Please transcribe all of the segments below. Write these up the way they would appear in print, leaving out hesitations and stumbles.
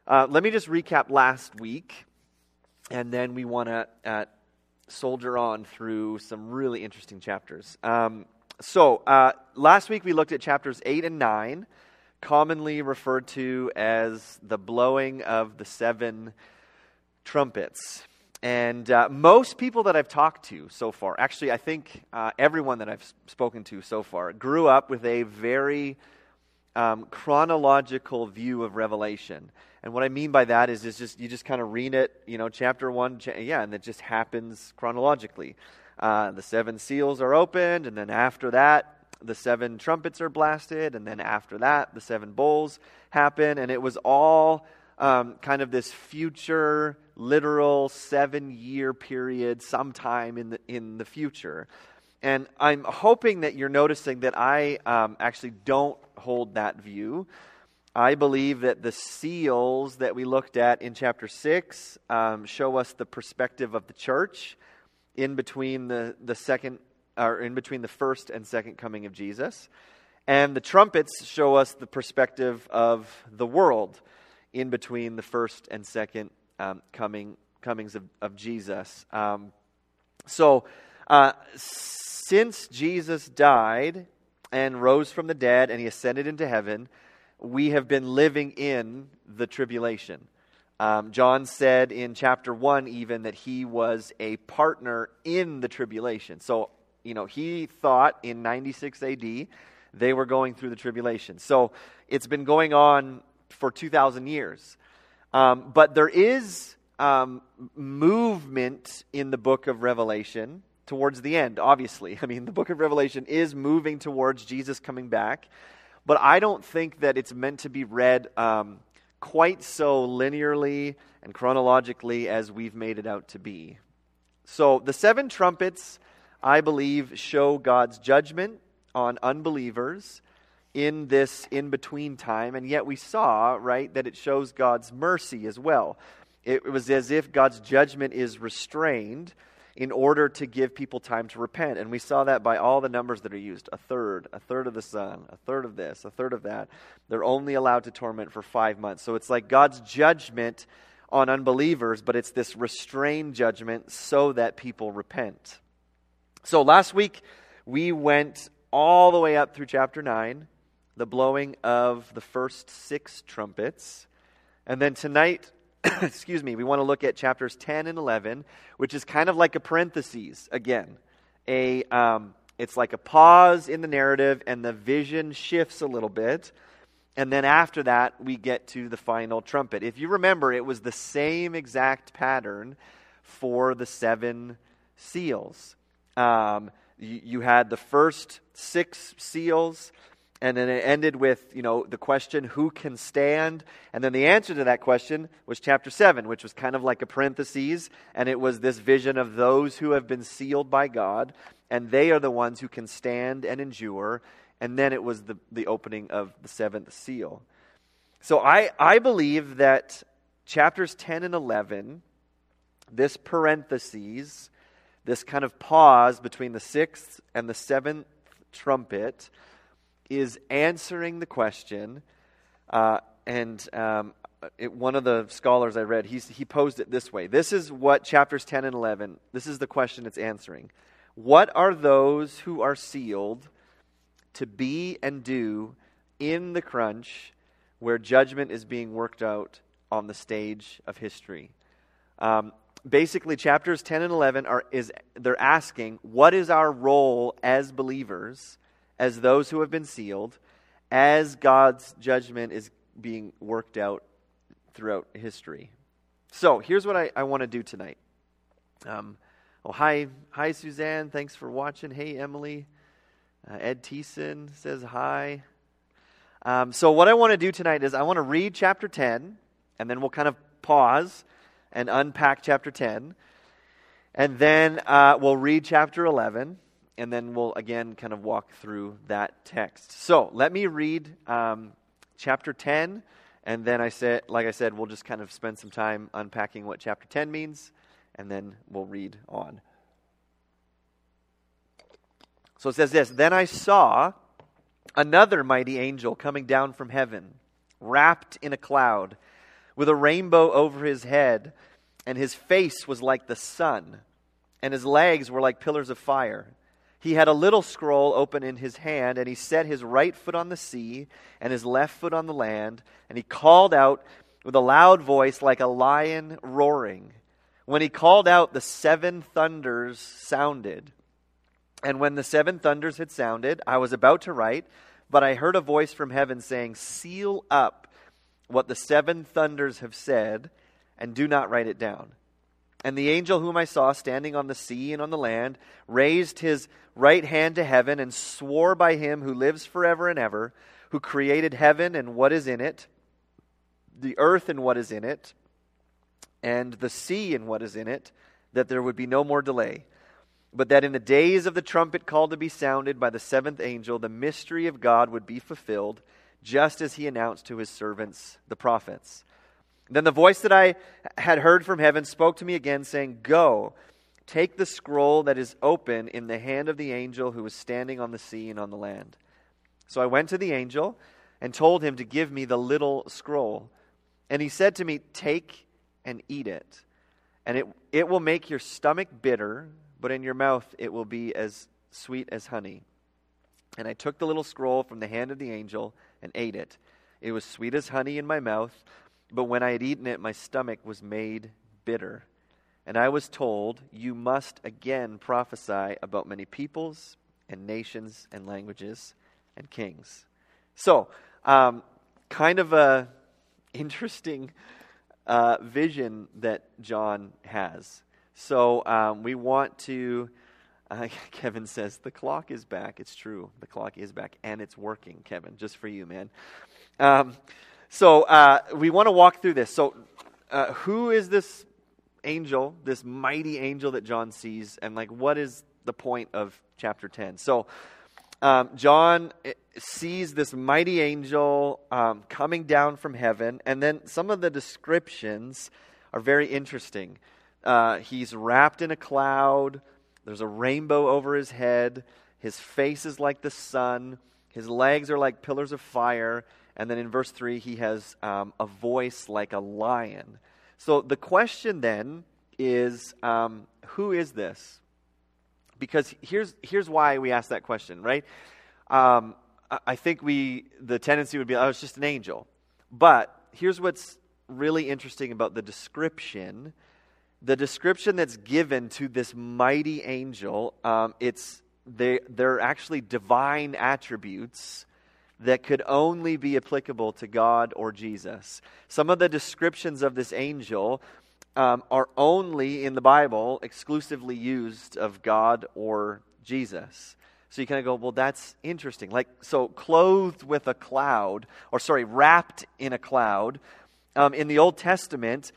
Let me just recap last week, and then we want to soldier on through some really interesting chapters. Last week we looked at chapters 8 and 9, commonly referred to as the blowing of the 7 trumpets. And most people that I've talked to so far, actually I think everyone that I've spoken to so far, grew up with a very chronological view of Revelation. And what I mean by that is you just kind of read it, chapter 1, and it just happens chronologically. The 7 seals are opened, and then after that, the 7 trumpets are blasted, and then after that, the 7 bowls happen, and it was all kind of this future, literal 7-year period sometime in the future. And I'm hoping that you're noticing that I actually don't hold that view. I believe that the seals that we looked at in chapter 6 show us the perspective of the church in between the first and second coming of Jesus. And the trumpets show us the perspective of the world in between the first and second comings of Jesus. Since Jesus died and rose from the dead and he ascended into heaven, we have been living in the tribulation. John said in chapter 1 even that he was a partner in the tribulation. So, he thought in 96 AD they were going through the tribulation. So it's been going on for 2,000 years. But there is movement in the book of Revelation towards the end, obviously. I mean, the book of Revelation is moving towards Jesus coming back. But I don't think that it's meant to be read quite so linearly and chronologically as we've made it out to be. So the 7 trumpets, I believe, show God's judgment on unbelievers in this in-between time. And yet we saw, right, that it shows God's mercy as well. It was as if God's judgment is restrained in order to give people time to repent. And we saw that by all the numbers that are used. A third of the son, a third of this, a third of that. They're only allowed to torment for 5 months. So it's like God's judgment on unbelievers, but it's this restrained judgment so that people repent. So last week, we went all the way up through chapter 9, the blowing of the first 6 trumpets. And then tonight, we want to look at chapters 10 and 11, which is kind of like a parenthesis again. It's like a pause in the narrative, and the vision shifts a little bit. And then after that, we get to the final trumpet. If you remember, it was the same exact pattern for the 7 seals. You had the first 6 seals, and then it ended with, the question, who can stand? And then the answer to that question was chapter 7, which was kind of like a parenthesis, and it was this vision of those who have been sealed by God, and they are the ones who can stand and endure. And then it was the opening of the 7th seal. So I believe that chapters 10 and 11, this parenthesis, this kind of pause between the 6th and the 7th trumpet, is answering the question, one of the scholars I read, he posed it this way. This is what chapters 10 and 11, this is the question it's answering. What are those who are sealed to be and do in the crunch where judgment is being worked out on the stage of history? Basically, chapters 10 and 11 they're asking, what is our role as believers, as those who have been sealed, as God's judgment is being worked out throughout history? So here's what I want to do tonight. Hi Suzanne, thanks for watching. Hey Emily, Ed Thiessen says hi. So what I want to do tonight is I want to read chapter 10, and then we'll kind of pause and unpack chapter 10, and then we'll read chapter 11. And then we'll again kind of walk through that text. So let me read chapter 10, and then like I said, we'll just kind of spend some time unpacking what chapter 10 means, and then we'll read on. So it says this: Then I saw another mighty angel coming down from heaven, wrapped in a cloud, with a rainbow over his head, and his face was like the sun, and his legs were like pillars of fire. He had a little scroll open in his hand, and he set his right foot on the sea and his left foot on the land, and he called out with a loud voice like a lion roaring. When he called out, the 7 thunders sounded. And when the 7 thunders had sounded, I was about to write, but I heard a voice from heaven saying, "Seal up what the 7 thunders have said, and do not write it down." And the angel whom I saw standing on the sea and on the land raised his right hand to heaven and swore by him who lives forever and ever, who created heaven and what is in it, the earth and what is in it, and the sea and what is in it, that there would be no more delay, but that in the days of the trumpet call to be sounded by the 7th angel, the mystery of God would be fulfilled, just as he announced to his servants, the prophets. Then the voice that I had heard from heaven spoke to me again, saying, "Go, take the scroll that is open in the hand of the angel who is standing on the sea and on the land." So I went to the angel and told him to give me the little scroll. And he said to me, "Take and eat it, and it will make your stomach bitter, but in your mouth it will be as sweet as honey." And I took the little scroll from the hand of the angel and ate it. It was sweet as honey in my mouth, but when I had eaten it, my stomach was made bitter. And I was told, "You must again prophesy about many peoples and nations and languages and kings." So, kind of a interesting vision that John has. So we want to, Kevin says, the clock is back. It's true. The clock is back, and it's working, Kevin, just for you, man. So we want to walk through this. So who is this angel, this mighty angel that John sees, and what is the point of chapter 10? So John sees this mighty angel coming down from heaven, and then some of the descriptions are very interesting. He's wrapped in a cloud. There's a rainbow over his head. His face is like the sun. His legs are like pillars of fire. And then in verse 3, he has a voice like a lion. So the question then is, who is this? Because here's why we ask that question, right? I think the tendency would be, oh, it's just an angel. But here's what's really interesting about the description. The description that's given to this mighty angel, they're actually divine attributes that could only be applicable to God or Jesus. Some of the descriptions of this angel are only in the Bible exclusively used of God or Jesus. So you kind of go, well, that's interesting. So clothed with a cloud, wrapped in a cloud. In the Old Testament,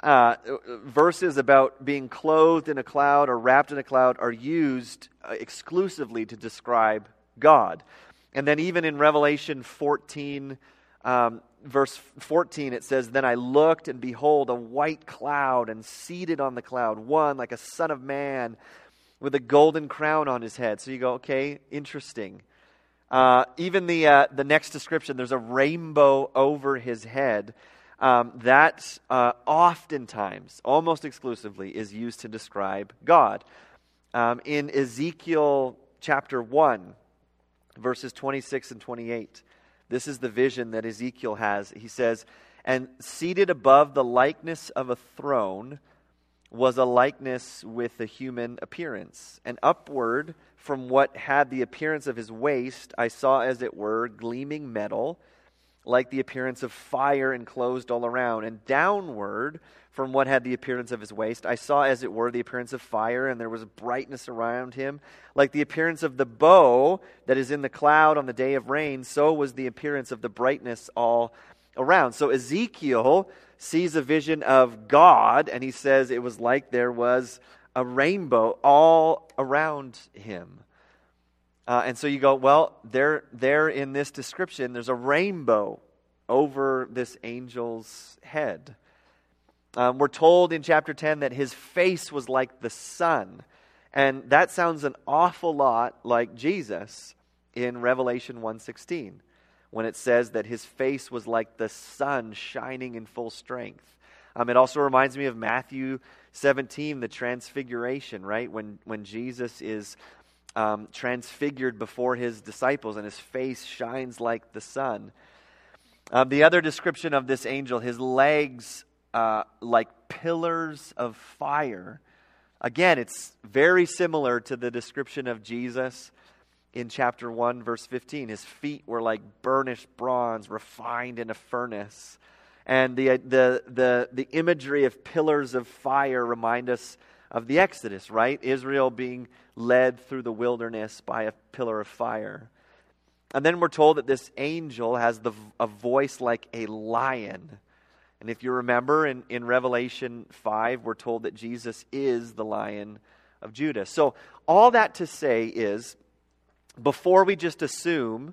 verses about being clothed in a cloud or wrapped in a cloud are used exclusively to describe God. And then even in Revelation 14, verse 14, it says, "Then I looked, and behold, a white cloud, and seated on the cloud, one like a son of man, with a golden crown on his head." So you go, okay, interesting. Even the next description, there's a rainbow over his head. That oftentimes, almost exclusively, is used to describe God. In Ezekiel chapter 1, verses 26 and 28, this is the vision that Ezekiel has. He says, "And seated above the likeness of a throne was a likeness with a human appearance. And upward from what had the appearance of his waist, I saw as it were gleaming metal, like the appearance of fire enclosed all around. And downward from what had the appearance of his waist, I saw as it were the appearance of fire, and there was brightness around him, like the appearance of the bow that is in the cloud on the day of rain. So was the appearance of the brightness all around." So Ezekiel sees a vision of God, and he says it was like there was a rainbow all around him. And so you go, well, there in this description, there's a rainbow over this angel's head. We're told in chapter 10 that his face was like the sun. And that sounds an awful lot like Jesus in Revelation 1:16. when it says that his face was like the sun shining in full strength. It also reminds me of Matthew 17, the transfiguration, right? When Jesus is transfigured before his disciples and his face shines like the sun. The other description of this angel, his legs like pillars of fire. Again, it's very similar to the description of Jesus in chapter 1, verse 15. His feet were like burnished bronze, refined in a furnace. And the imagery of pillars of fire remind us of the Exodus, right? Israel being led through the wilderness by a pillar of fire. And then we're told that this angel has a voice like a lion. And if you remember in Revelation 5, we're told that Jesus is the Lion of Judah. So all that to say is, before we just assume,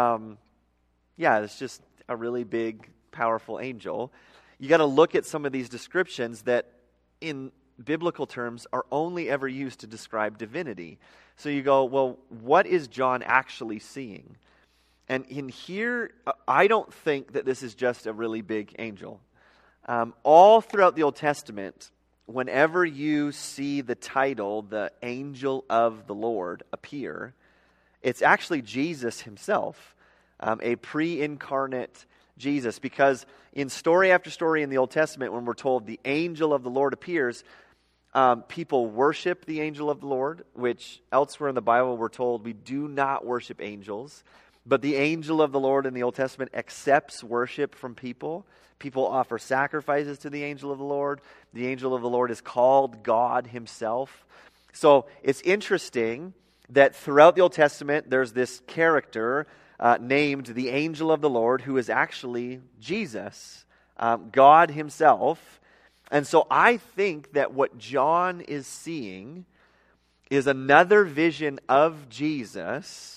it's just a really big, powerful angel, you got to look at some of these descriptions that in biblical terms are only ever used to describe divinity. So you go, well, what is John actually seeing? And in here, I don't think that this is just a really big angel. All throughout the Old Testament, whenever you see the title, the angel of the Lord, appear, it's actually Jesus himself, a pre-incarnate Jesus. Because in story after story in the Old Testament, when we're told the angel of the Lord appears, people worship the angel of the Lord, which elsewhere in the Bible we're told we do not worship angels. But the angel of the Lord in the Old Testament accepts worship from people. People offer sacrifices to the angel of the Lord. The angel of the Lord is called God himself. So it's interesting that throughout the Old Testament there's this character named the angel of the Lord who is actually Jesus, God himself. And so I think that what John is seeing is another vision of Jesus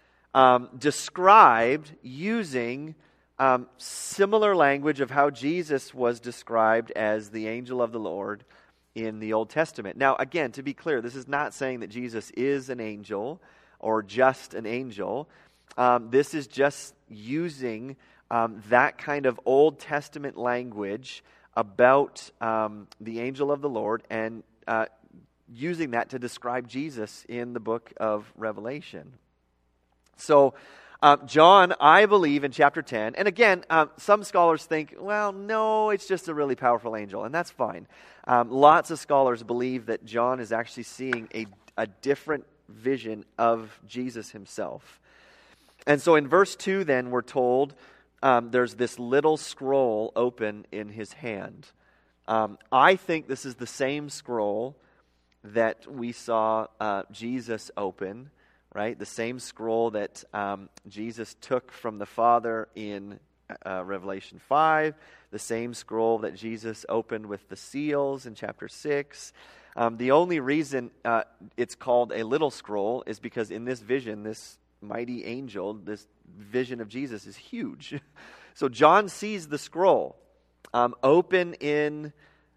described using similar language of how Jesus was described as the angel of the Lord in the Old Testament. Now, again, to be clear, this is not saying that Jesus is an angel or just an angel. This is just using that kind of Old Testament language about the angel of the Lord and using that to describe Jesus in the book of Revelation. So, John, I believe in chapter 10, and again, some scholars think, well, no, it's just a really powerful angel, and that's fine. Lots of scholars believe that John is actually seeing a different vision of Jesus himself. And so in verse 2 then, we're told there's this little scroll open in his hand. I think this is the same scroll that we saw Jesus open, right? The same scroll that Jesus took from the Father in Revelation 5, the same scroll that Jesus opened with the seals in chapter 6. The only reason it's called a little scroll is because in this vision, this mighty angel, this vision of Jesus is huge. So John sees the scroll open in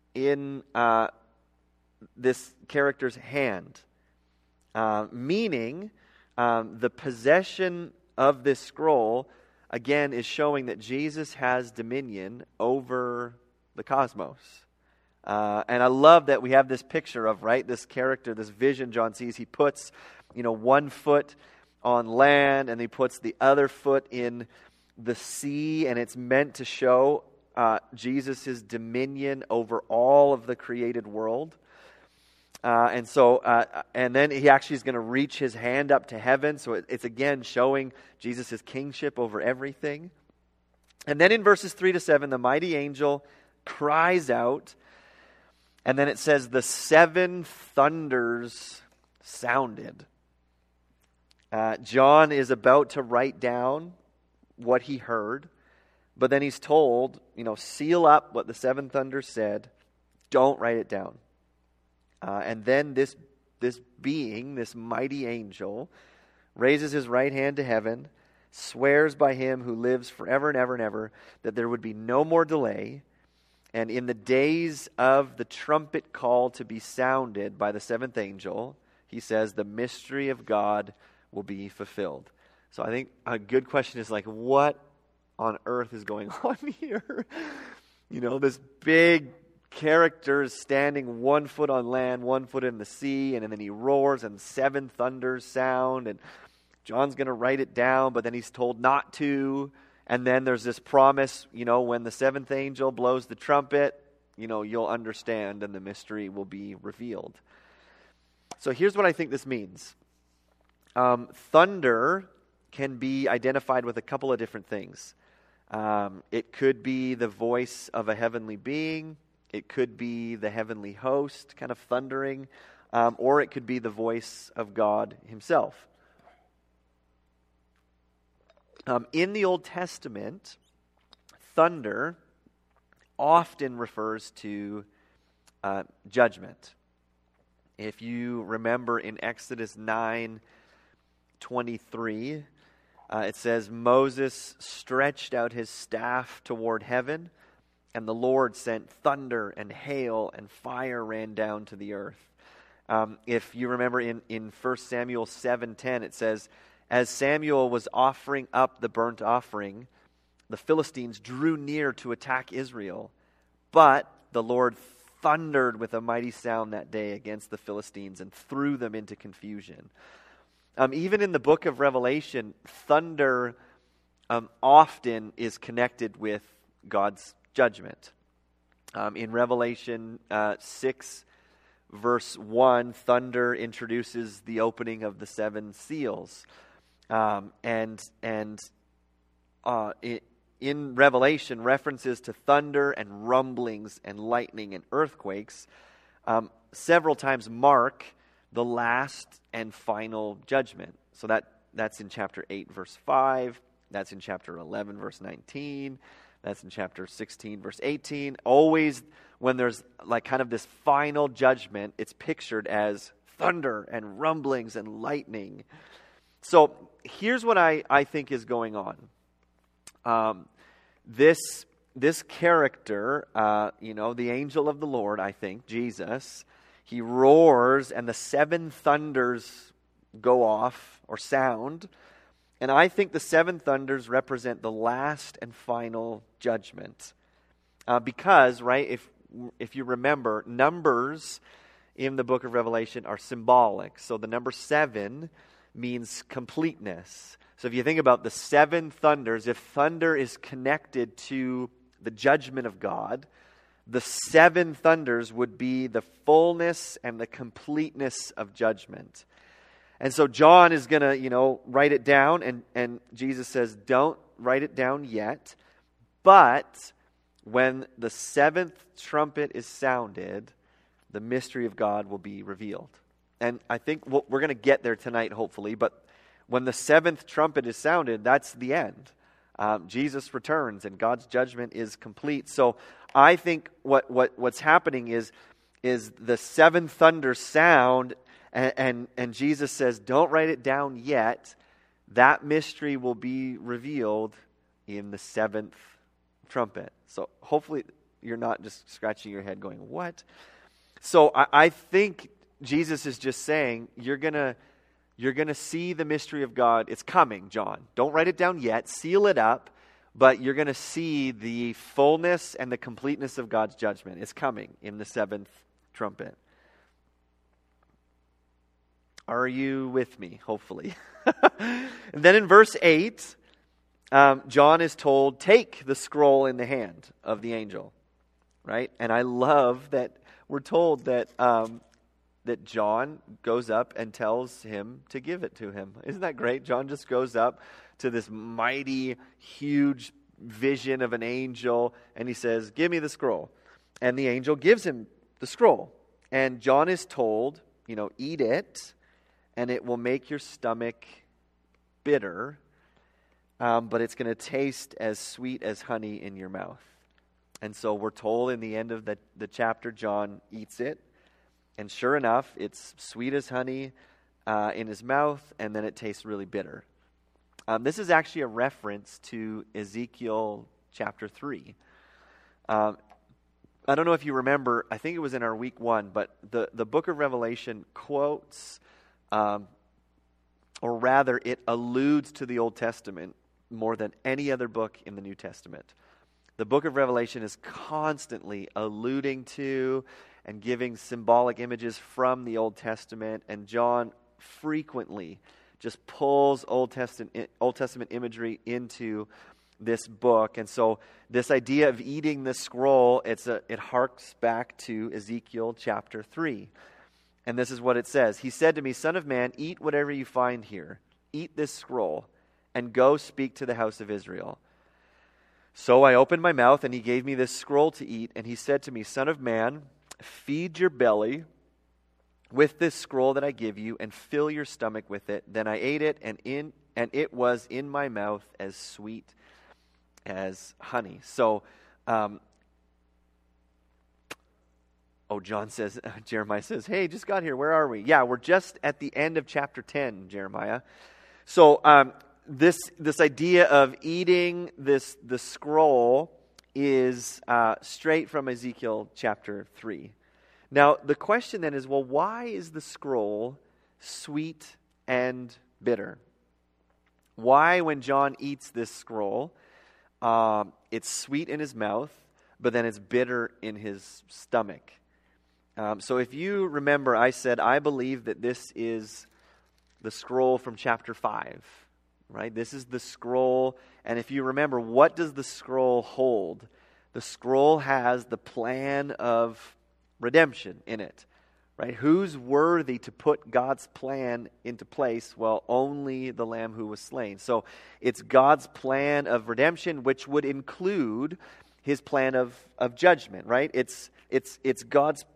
this character's hand, meaning the possession of this scroll, again, is showing that Jesus has dominion over the cosmos. And I love that we have this picture of, right, this character, this vision John sees. He puts, one foot on land and he puts the other foot in the sea, and it's meant to show Jesus' dominion over all of the created world. And then he actually is going to reach his hand up to heaven. So it's again showing Jesus' kingship over everything. And then in verses 3-7, the mighty angel cries out. And then it says, the 7 thunders sounded. John is about to write down what he heard. But then he's told, seal up what the 7 thunders said. Don't write it down. And then this being, this mighty angel, raises his right hand to heaven, swears by him who lives forever and ever and ever, that there would be no more delay. And in the days of the trumpet call to be sounded by the 7th angel, he says, the mystery of God will be fulfilled. So I think a good question is like, what on earth is going on here? This big character is standing 1 foot on land, 1 foot in the sea, and then he roars and 7 thunders sound, and John's going to write it down, but then he's told not to. And then there's this promise, when the 7th angel blows the trumpet, you'll understand and the mystery will be revealed. So here's what I think this means. Thunder can be identified with a couple of different things. It could be the voice of a heavenly being. It could be the heavenly host kind of thundering. Or it could be the voice of God himself. In the Old Testament, thunder often refers to judgment. If you remember in Exodus 9:23, it says, Moses stretched out his staff toward heaven, and the Lord sent thunder and hail, and fire ran down to the earth. If you remember in 1 Samuel 7:10, it says, as Samuel was offering up the burnt offering, the Philistines drew near to attack Israel. But the Lord thundered with a mighty sound that day against the Philistines and threw them into confusion. Even in the book of Revelation, thunder often is connected with God's judgment. In Revelation 6, verse 1, thunder introduces the opening of the 7 seals. In Revelation, references to thunder and rumblings and lightning and earthquakes several times mark the last and final judgment. So that's in chapter 8, verse 5. That's in chapter 11, verse 19. That's in chapter 16, verse 18. Always when there's like kind of this final judgment, it's pictured as thunder and rumblings and lightning. So here's what I think is going on. This character, the angel of the Lord, I think, Jesus, he roars and the 7 thunders go off or sound. And I think the 7 thunders represent the last and final judgment. Because, right, if you remember, numbers in the book of Revelation are symbolic. So the number 7 means completeness. So if you think about the 7 thunders, if thunder is connected to the judgment of God, the 7 thunders would be the fullness and the completeness of judgment. And so John is going to, write it down, and Jesus says, don't write it down yet, but when the 7th trumpet is sounded, the mystery of God will be revealed. And I think we're going to get there tonight, hopefully. But when the 7th trumpet is sounded, that's the end. Jesus returns, and God's judgment is complete. So I think what's happening is the 7 thunders sound, and Jesus says, "Don't write it down yet. That mystery will be revealed in the 7th trumpet." So hopefully you're not just scratching your head, going, "What?" So I think Jesus is just saying, you're gonna see the mystery of God. It's coming, John. Don't write it down yet. Seal it up. But you're going to see the fullness and the completeness of God's judgment. It's coming in the 7th trumpet. Are you with me? Hopefully. And then in verse 8, John is told, take the scroll in the hand of the angel. Right? And I love that we're told that John goes up and tells him to give it to him. Isn't that great? John just goes up to this mighty, huge vision of an angel, and he says, "Give me the scroll." And the angel gives him the scroll. And John is told, eat it, and it will make your stomach bitter, but it's going to taste as sweet as honey in your mouth. And so we're told in the end of the chapter, John eats it. And sure enough, it's sweet as honey in his mouth, and then it tastes really bitter. This is actually a reference to Ezekiel chapter 3. I don't know if you remember, I think it was in our week 1, but the book of Revelation quotes, or rather, it alludes to the Old Testament more than any other book in the New Testament. The book of Revelation is constantly alluding to and giving symbolic images from the Old Testament, and John frequently just pulls Old Testament imagery into this book. And so this idea of eating the scroll, it harks back to Ezekiel chapter 3. And this is what it says. He said to me, "Son of man, eat whatever you find here. Eat this scroll, and go speak to the house of Israel." So I opened my mouth, and he gave me this scroll to eat. And he said to me, "Son of man, feed your belly with this scroll that I give you, and fill your stomach with it." Then I ate it, and it was in my mouth as sweet as honey. So, Jeremiah says, "Hey, just got here. Where are we?" Yeah, we're just at the end of chapter 10, Jeremiah. So, this idea of eating the scroll is straight from Ezekiel chapter 3. Now, the question then is, well, why is the scroll sweet and bitter? Why, when John eats this scroll, it's sweet in his mouth, but then it's bitter in his stomach? So if you remember, I said I believe that this is the scroll from chapter 5, right? This is the scroll, and if you remember, what does the scroll hold? The scroll has the plan of redemption in it, right? Who's worthy to put God's plan into place? Well, only the Lamb who was slain. So it's God's plan of redemption, which would include his plan of judgment, right? It's God's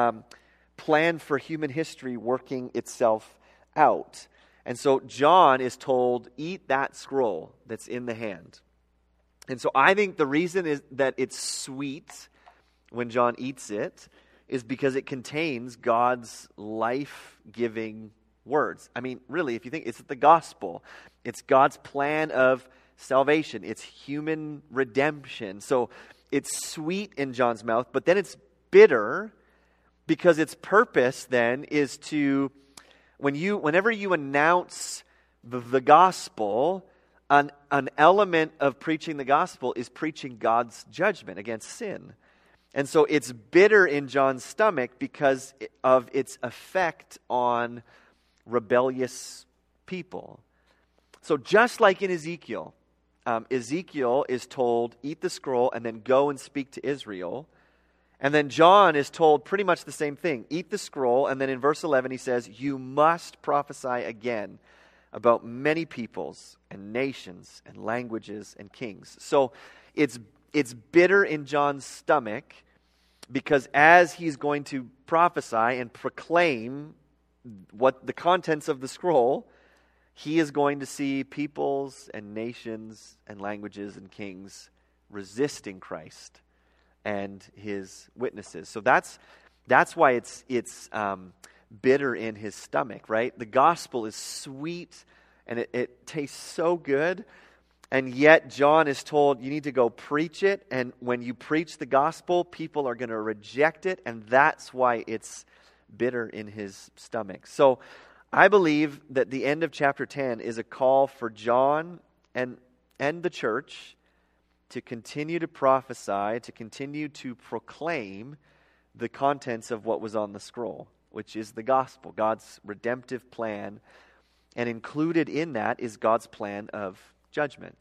plan for human history working itself out. And so John is told, eat that scroll that's in the hand. And so I think the reason is that it's sweet when John eats it is because it contains God's life-giving words. I mean, really, if you think, it's the gospel. It's God's plan of salvation. It's human redemption. So it's sweet in John's mouth, but then it's bitter because its purpose then is to, whenever you announce the gospel, an element of preaching the gospel is preaching God's judgment against sin. And so it's bitter in John's stomach because of its effect on rebellious people. So just like in Ezekiel, Ezekiel is told, eat the scroll and then go and speak to Israel. And then John is told pretty much the same thing. Eat the scroll, and then in verse 11 he says, you must prophesy again about many peoples and nations and languages and kings. So it's bitter in John's stomach because as he's going to prophesy and proclaim what the contents of the scroll, he is going to see peoples and nations and languages and kings resisting Christ and his witnesses. So that's why it's bitter in his stomach, right? The gospel is sweet and it tastes so good, and yet John is told you need to go preach it, and when you preach the gospel, people are going to reject it, and that's why it's bitter in his stomach. So I believe that the end of chapter 10 is a call for John and the church to continue to prophesy, to continue to proclaim the contents of what was on the scroll, which is the gospel, God's redemptive plan. And included in that is God's plan of judgment.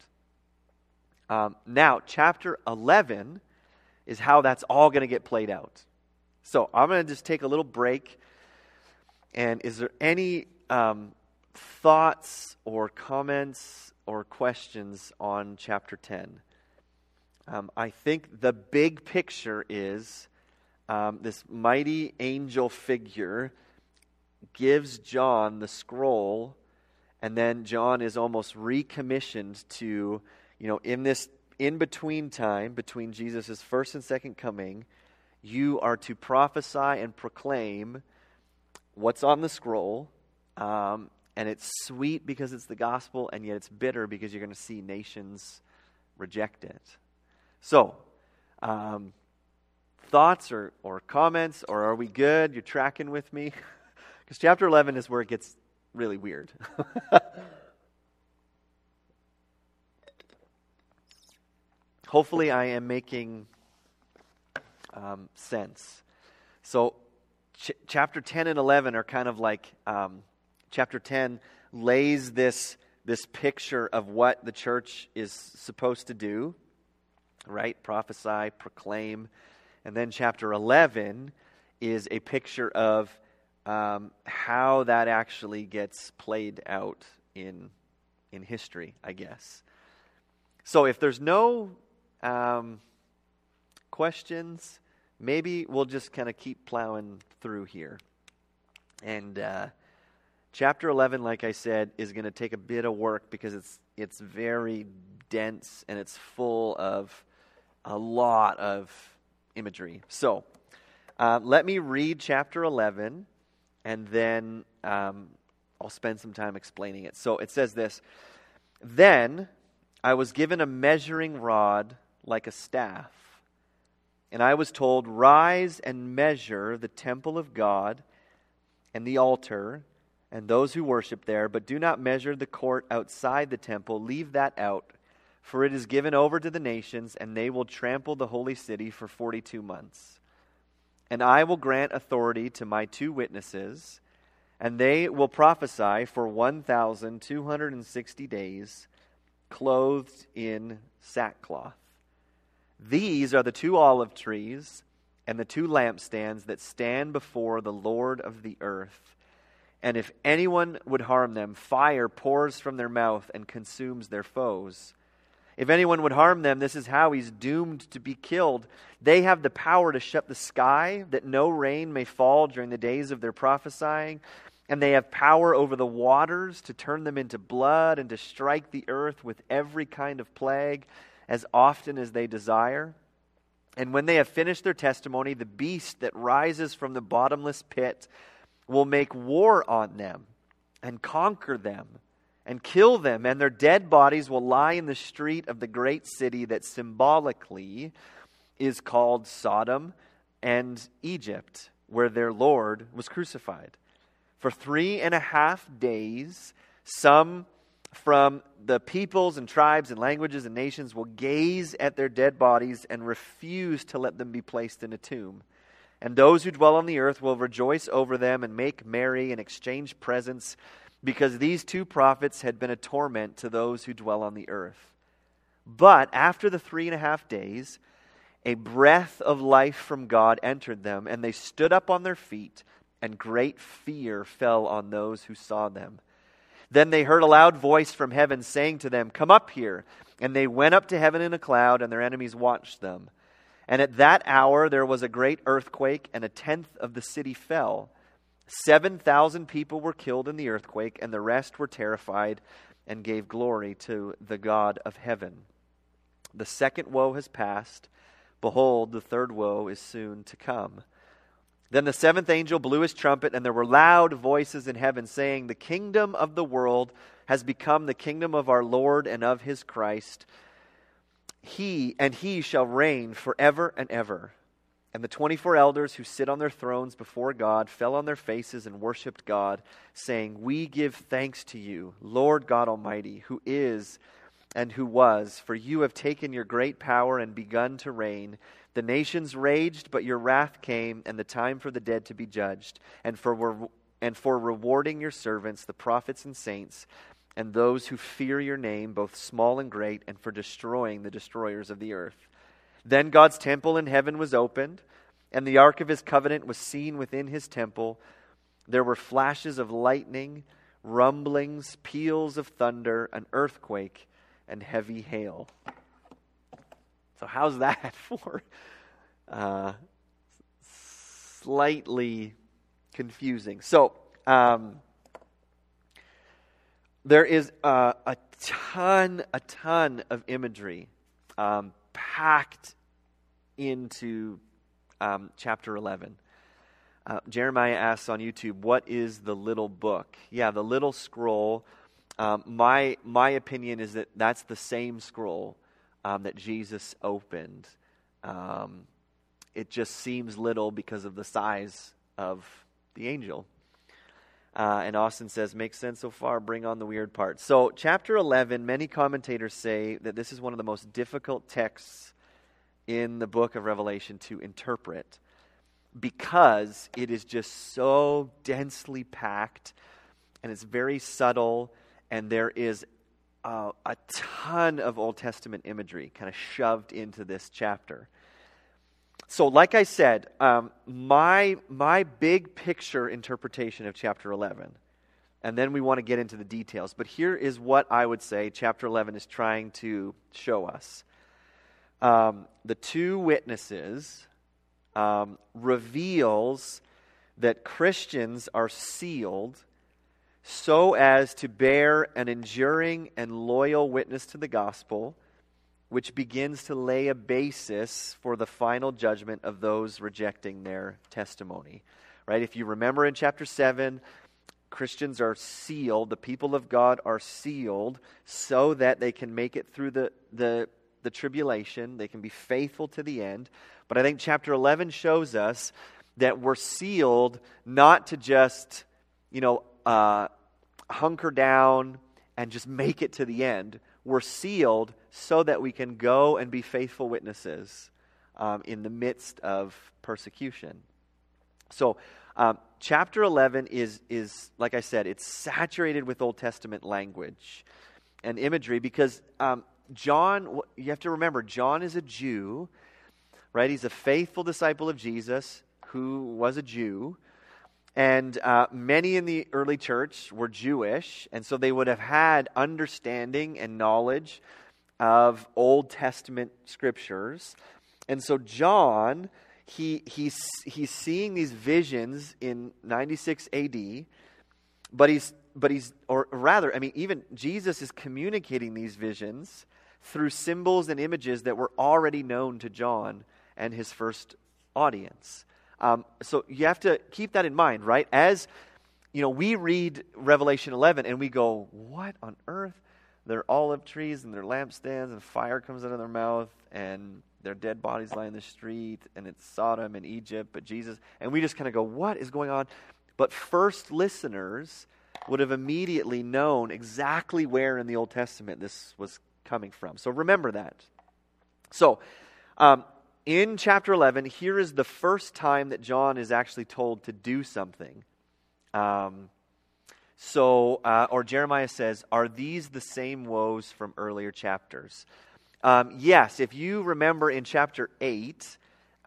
Now, chapter 11 is how that's all going to get played out. So I'm going to just take a little break. And is there any thoughts or comments or questions on chapter 10? I think the big picture is this mighty angel figure gives John the scroll, and then John is almost recommissioned to, in this in-between time, between Jesus' first and second coming, you are to prophesy and proclaim what's on the scroll, and it's sweet because it's the gospel, and yet it's bitter because you're going to see nations reject it. So, thoughts or comments, or are we good? You're tracking with me? Because chapter 11 is where it gets really weird. Hopefully I am making sense. So chapter 10 and 11 are kind of like, chapter 10 lays this picture of what the church is supposed to do, right? Prophesy, proclaim. And then chapter 11 is a picture of how that actually gets played out in history, I guess. So if there's no questions, maybe we'll just kind of keep plowing through here. And chapter 11, like I said, is going to take a bit of work because it's very dense and it's full of a lot of imagery. So let me read chapter 11, and then I'll spend some time explaining it. So it says this: Then I was given a measuring rod like a staff, and I was told, "Rise and measure the temple of God and the altar and those who worship there, but do not measure the court outside the temple. Leave that out, for it is given over to the nations, and they will trample the holy city for 42 months. And I will grant authority to my 2 witnesses, and they will prophesy for 1,260 days, clothed in sackcloth. These are the 2 olive trees and the 2 lampstands that stand before the Lord of the earth. And if anyone would harm them, fire pours from their mouth and consumes their foes. If anyone would harm them, this is how he's doomed to be killed. They have the power to shut the sky, that no rain may fall during the days of their prophesying. And they have power over the waters to turn them into blood and to strike the earth with every kind of plague as often as they desire. And when they have finished their testimony, the beast that rises from the bottomless pit will make war on them and conquer them and kill them, and their dead bodies will lie in the street of the great city that symbolically is called Sodom and Egypt, where their Lord was crucified. For 3.5 days, some from the peoples and tribes and languages and nations will gaze at their dead bodies and refuse to let them be placed in a tomb. And those who dwell on the earth will rejoice over them and make merry and exchange presents, because these 2 prophets had been a torment to those who dwell on the earth. But after the 3.5 days, a breath of life from God entered them, and they stood up on their feet, and great fear fell on those who saw them. Then they heard a loud voice from heaven saying to them, "Come up here." And they went up to heaven in a cloud, and their enemies watched them. And at that hour there was a great earthquake, and 1/10 of the city fell. 7,000 people were killed in the earthquake, and the rest were terrified and gave glory to the God of heaven. The second woe has passed. Behold, the third woe is soon to come. Then the 7th angel blew his trumpet, and there were loud voices in heaven saying, "The kingdom of the world has become the kingdom of our Lord and of his Christ. He shall reign forever and ever." And the 24 elders who sit on their thrones before God fell on their faces and worshipped God, saying, "We give thanks to you, Lord God Almighty, who is and who was, for you have taken your great power and begun to reign. The nations raged, but your wrath came, and the time for the dead to be judged, and for rewarding your servants, the prophets and saints, and those who fear your name, both small and great, and for destroying the destroyers of the earth." Then God's temple in heaven was opened, and the ark of his covenant was seen within his temple. There were flashes of lightning, rumblings, peals of thunder, an earthquake, and heavy hail. So how's that for slightly confusing? So there is a ton of imagery packed into chapter 11. Jeremiah asks on YouTube, what is the little book? Yeah, the little scroll. My opinion is that that's the same scroll that Jesus opened. It just seems little because of the size of the angel. And Austin says, makes sense so far, bring on the weird part. So chapter 11, many commentators say that this is one of the most difficult texts in the book of Revelation to interpret because it is just so densely packed and it's very subtle, and there is a ton of Old Testament imagery kind of shoved into this chapter. So like I said, my big picture interpretation of chapter 11, and then we want to get into the details, but here is what I would say chapter 11 is trying to show us. The two witnesses reveals that Christians are sealed so as to bear an enduring and loyal witness to the gospel, which begins to lay a basis for the final judgment of those rejecting their testimony. Right? If you remember in chapter 7, Christians are sealed, the people of God are sealed so that they can make it through the tribulation, they can be faithful to the end. But I think chapter 11 shows us that we're sealed not to just, hunker down and just make it to the end. We're sealed so that we can go and be faithful witnesses in the midst of persecution. So chapter 11 is, like I said, it's saturated with Old Testament language and imagery because John, you have to remember, John is a Jew, right? He's a faithful disciple of Jesus who was a Jew. And many in the early church were Jewish, and so they would have had understanding and knowledge of Old Testament scriptures. And so John, he's seeing these visions in 96 AD, but even Jesus is communicating these visions through symbols and images that were already known to John and his first audience. So you have to keep that in mind, right? As we read Revelation 11 and we go, what on earth? They're olive trees and they're lampstands and fire comes out of their mouth and their dead bodies lie in the street and it's Sodom and Egypt, but Jesus, and we just kind of go, what is going on? But first listeners would have immediately known exactly where in the Old Testament this was coming from. So remember that. So, in chapter 11, here is the first time that John is actually told to do something. Or Jeremiah says, are these the same woes from earlier chapters? Yes, if you remember in chapter 8,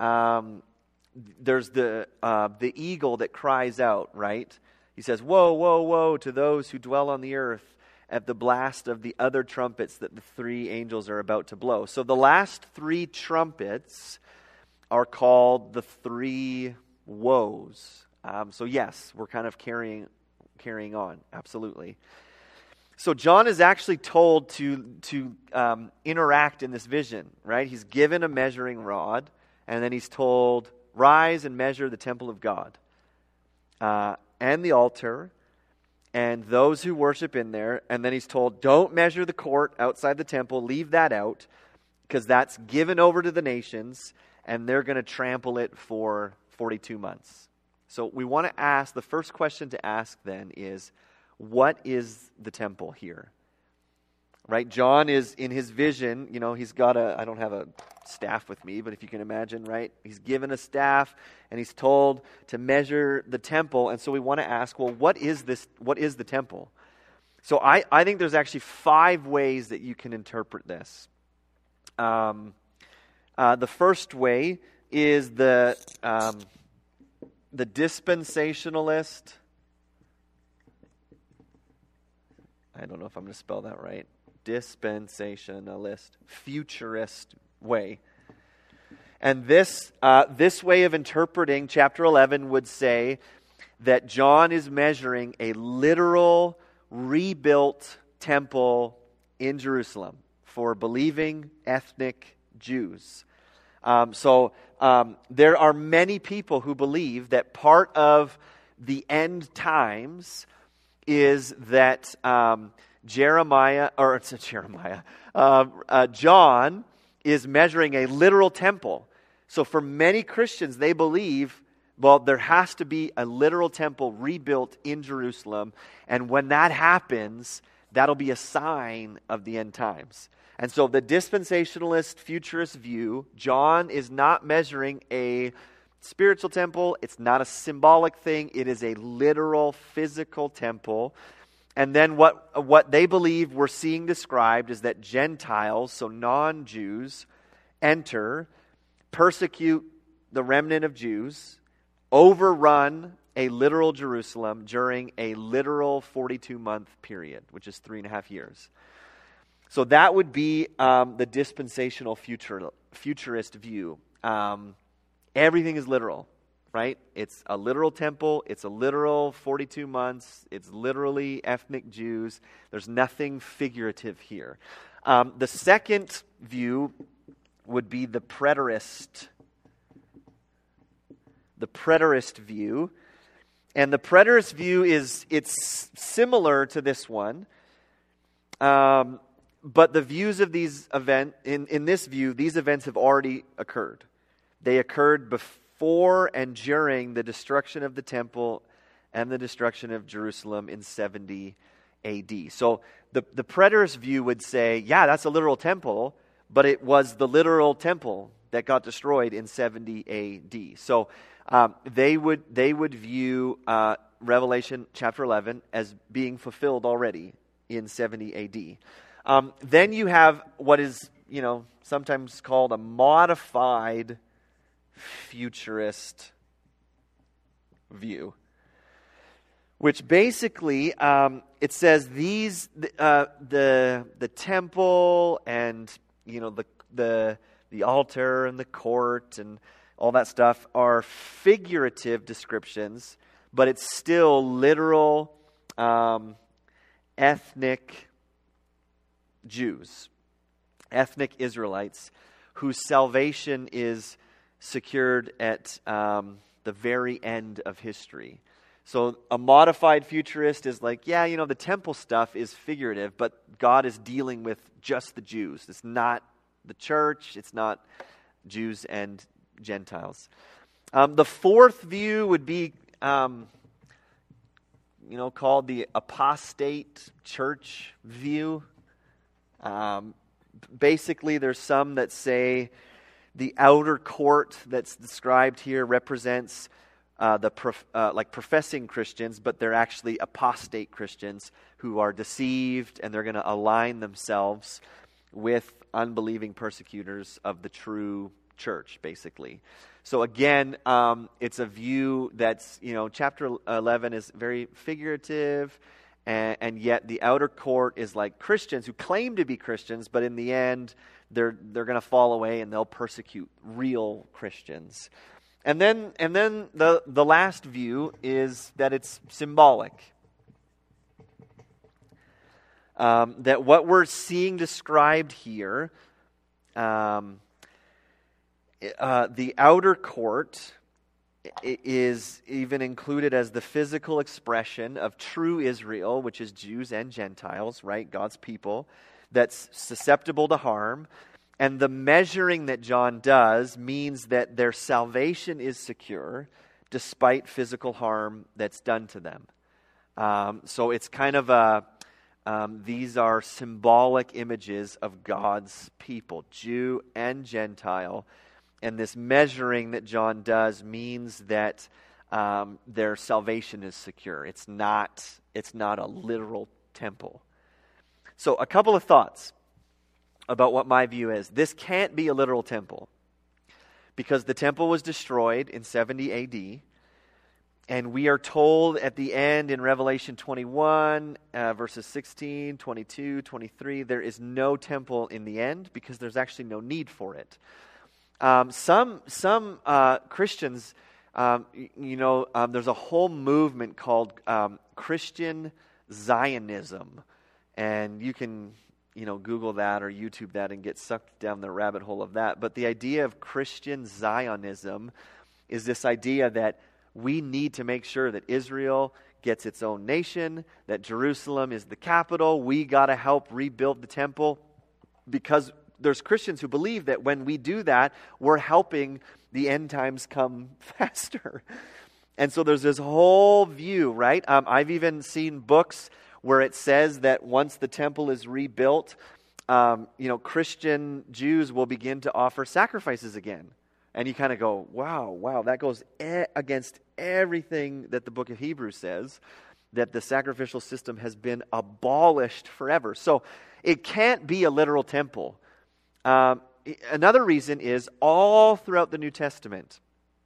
there's the eagle that cries out, right? He says, woe, woe, woe to those who dwell on the earth at the blast of the other trumpets that the three angels are about to blow. So the last three trumpets are called the three woes. So yes, we're kind of carrying on, absolutely. So John is actually told to interact in this vision, right? He's given a measuring rod, and then he's told, rise and measure the temple of God and the altar, and those who worship in there. And then he's told, don't measure the court outside the temple. Leave that out, because that's given over to the nations, and they're going to trample it for 42 months. So we want to ask, the first question to ask then is, what is the temple here? Right? John is in his vision, he's got I don't have a staff with me, but if you can imagine, right? He's given a staff and he's told to measure the temple. And so we want to ask, well, what is this? What is the temple? So I think there's actually 5 ways that you can interpret this. The first way is the dispensationalist. I don't know if I'm going to spell that right. Dispensationalist, futurist way. And this way of interpreting chapter 11 would say that John is measuring a literal rebuilt temple in Jerusalem for believing ethnic Jews. So there are many people who believe that part of the end times is that John is measuring a literal temple. So for many Christians, they believe Well, there has to be a literal temple rebuilt in Jerusalem, and when that happens, that'll be a sign of the end times. And so the dispensationalist, futurist view, John is not measuring a spiritual temple. It's not a symbolic thing. It is a literal, physical temple. And then what they believe we're seeing described is that Gentiles, so non-Jews, enter, persecute the remnant of Jews, overrun a literal Jerusalem during a literal 42-month period, which is 3.5 years. So that would be the dispensational futurist view. Everything is literal, right? It's a literal temple. It's a literal 42 months. It's literally ethnic Jews. There's nothing figurative here. The second view would be the preterist view. And the preterist view it's similar to this one. But the views of these events, in this view, these events have already occurred. They occurred before and during the destruction of the temple and the destruction of Jerusalem in 70 AD. So the preterist view would say, yeah, that's a literal temple, but it was the literal temple that got destroyed in 70 AD. So they would view Revelation chapter 11 as being fulfilled already in 70 AD. Then you have what is, sometimes called a modified futurist view, which basically it says the temple and the altar and the court and all that stuff are figurative descriptions, but it's still literal ethnic Jews, ethnic Israelites, whose salvation is secured at the very end of history. So a modified futurist is like, the temple stuff is figurative, but God is dealing with just the Jews. It's not the church. It's not Jews and Gentiles. The fourth view would be, called the apostate church view. Basically, there's some that say the outer court that's described here represents professing Christians, but they're actually apostate Christians who are deceived, and they're going to align themselves with unbelieving persecutors of the true church, basically. So again, it's a view that's, chapter 11 is very figurative, and yet the outer court is like Christians who claim to be Christians, but in the end, they're going to fall away and they'll persecute real Christians. And then the last view is that it's symbolic. That what we're seeing described here, the outer court is even included as the physical expression of true Israel, which is Jews and Gentiles, right? God's people, that's susceptible to harm. And the measuring that John does means that their salvation is secure despite physical harm that's done to them. So it's kind of these are symbolic images of God's people, Jew and Gentile. And this measuring that John does means that their salvation is secure. It's not a literal temple. So a couple of thoughts about what my view is. This can't be a literal temple because the temple was destroyed in 70 AD. And we are told at the end in Revelation 21, verses 16, 22, 23, there is no temple in the end because there's actually no need for it. Some Christians, there's a whole movement called Christian Zionism. And you can Google that or YouTube that and get sucked down the rabbit hole of that. But the idea of Christian Zionism is this idea that we need to make sure that Israel gets its own nation, that Jerusalem is the capital. We got to help rebuild the temple because there's Christians who believe that when we do that, we're helping the end times come faster. And so there's this whole view, right? I've even seen books where it says that once the temple is rebuilt, Christian Jews will begin to offer sacrifices again. And you kind of go, wow, that goes against everything that the book of Hebrews says, that the sacrificial system has been abolished forever. So it can't be a literal temple. Another reason is all throughout the New Testament,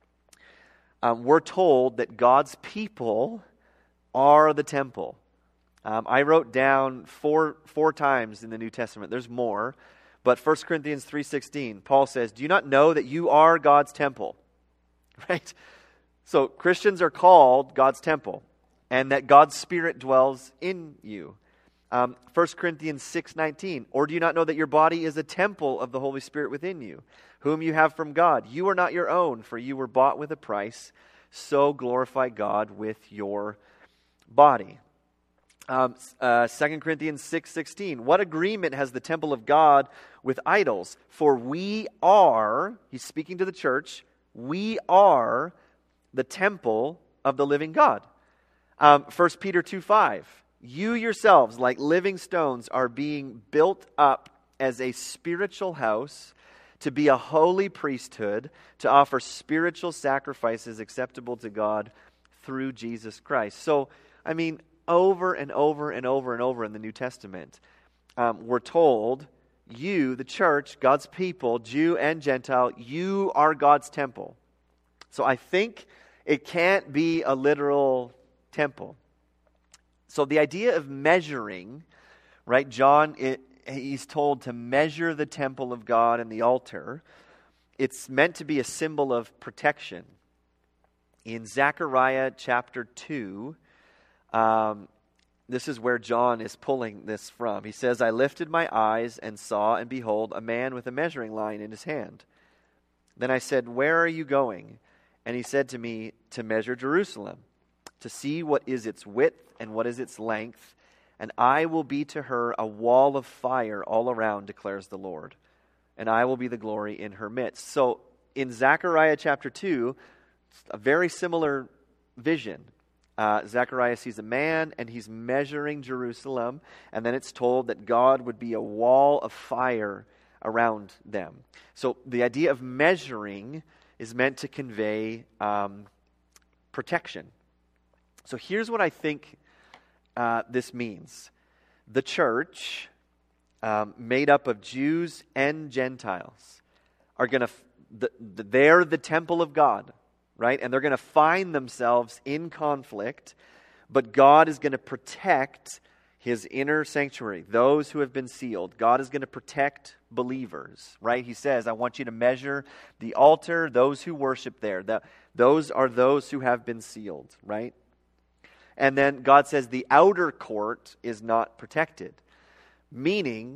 we're told that God's people are the temple. I wrote down four times in the New Testament. There's more. But 1 Corinthians 3:16, Paul says, do you not know that you are God's temple? Right? So Christians are called God's temple, and that God's Spirit dwells in you. 1 Corinthians 6:19, or do you not know that your body is a temple of the Holy Spirit within you, whom you have from God? You are not your own, for you were bought with a price. So glorify God with your body. 2 Corinthians 6:16, what agreement has the temple of God with idols? For we are, he's speaking to the church, we are the temple of the living God. 1 Peter 2:5, you yourselves, like living stones, are being built up as a spiritual house to be a holy priesthood, to offer spiritual sacrifices acceptable to God through Jesus Christ. So, over and over and over and over in the New Testament, we're told, you, the church, God's people, Jew and Gentile, you are God's temple. So I think it can't be a literal temple. So the idea of measuring, right, John, he's told to measure the temple of God and the altar. It's meant to be a symbol of protection. In Zechariah chapter 2, this is where John is pulling this from. He says, I lifted my eyes and saw, and behold, a man with a measuring line in his hand. Then I said, where are you going? And he said to me, to measure Jerusalem, to see what is its width and what is its length, and I will be to her a wall of fire all around, declares the Lord, and I will be the glory in her midst. So in Zechariah chapter 2, a very similar vision. Zechariah sees a man and he's measuring Jerusalem, and then it's told that God would be a wall of fire around them. So the idea of measuring is meant to convey protection. So here's what I think this means. The church, made up of Jews and Gentiles, are going to, they're the temple of God. Right? And they're going to find themselves in conflict, but God is going to protect his inner sanctuary, those who have been sealed. God is going to protect believers, right? He says, I want you to measure the altar, those who worship there. Those are those who have been sealed, right? And then God says the outer court is not protected, meaning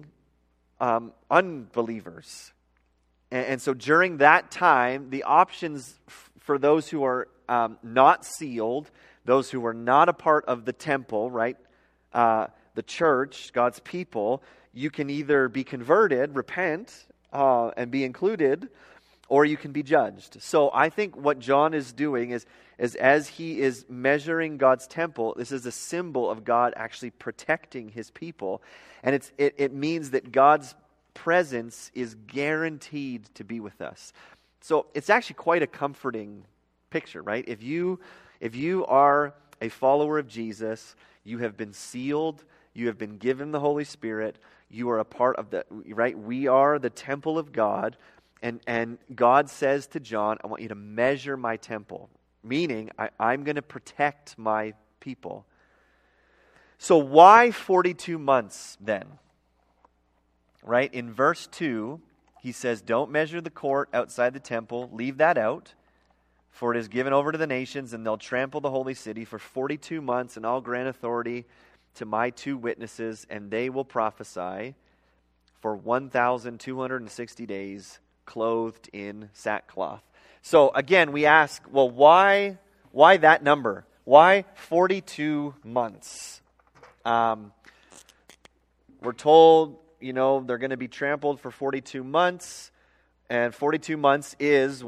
unbelievers. And so during that time, the options for those who are not sealed, those who are not a part of the temple, right? The church, God's people, you can either be converted, repent, and be included, or you can be judged. So I think what John is doing is as he is measuring God's temple, this is a symbol of God actually protecting his people. And it means that God's presence is guaranteed to be with us. So it's actually quite a comforting picture, right? If you are a follower of Jesus, you have been sealed, you have been given the Holy Spirit, you are a part of the, right? We are the temple of God, and God says to John, I want you to measure my temple, meaning I'm going to protect my people. So why 42 months then? Right? In verse 2, he says, don't measure the court outside the temple. Leave that out. For it is given over to the nations, and they'll trample the holy city for 42 months, and I'll grant authority to my 2 witnesses, and they will prophesy for 1,260 days, clothed in sackcloth. So again, we ask, well, why that number? Why 42 months? We're told they're going to be trampled for 42 months. And 42 months is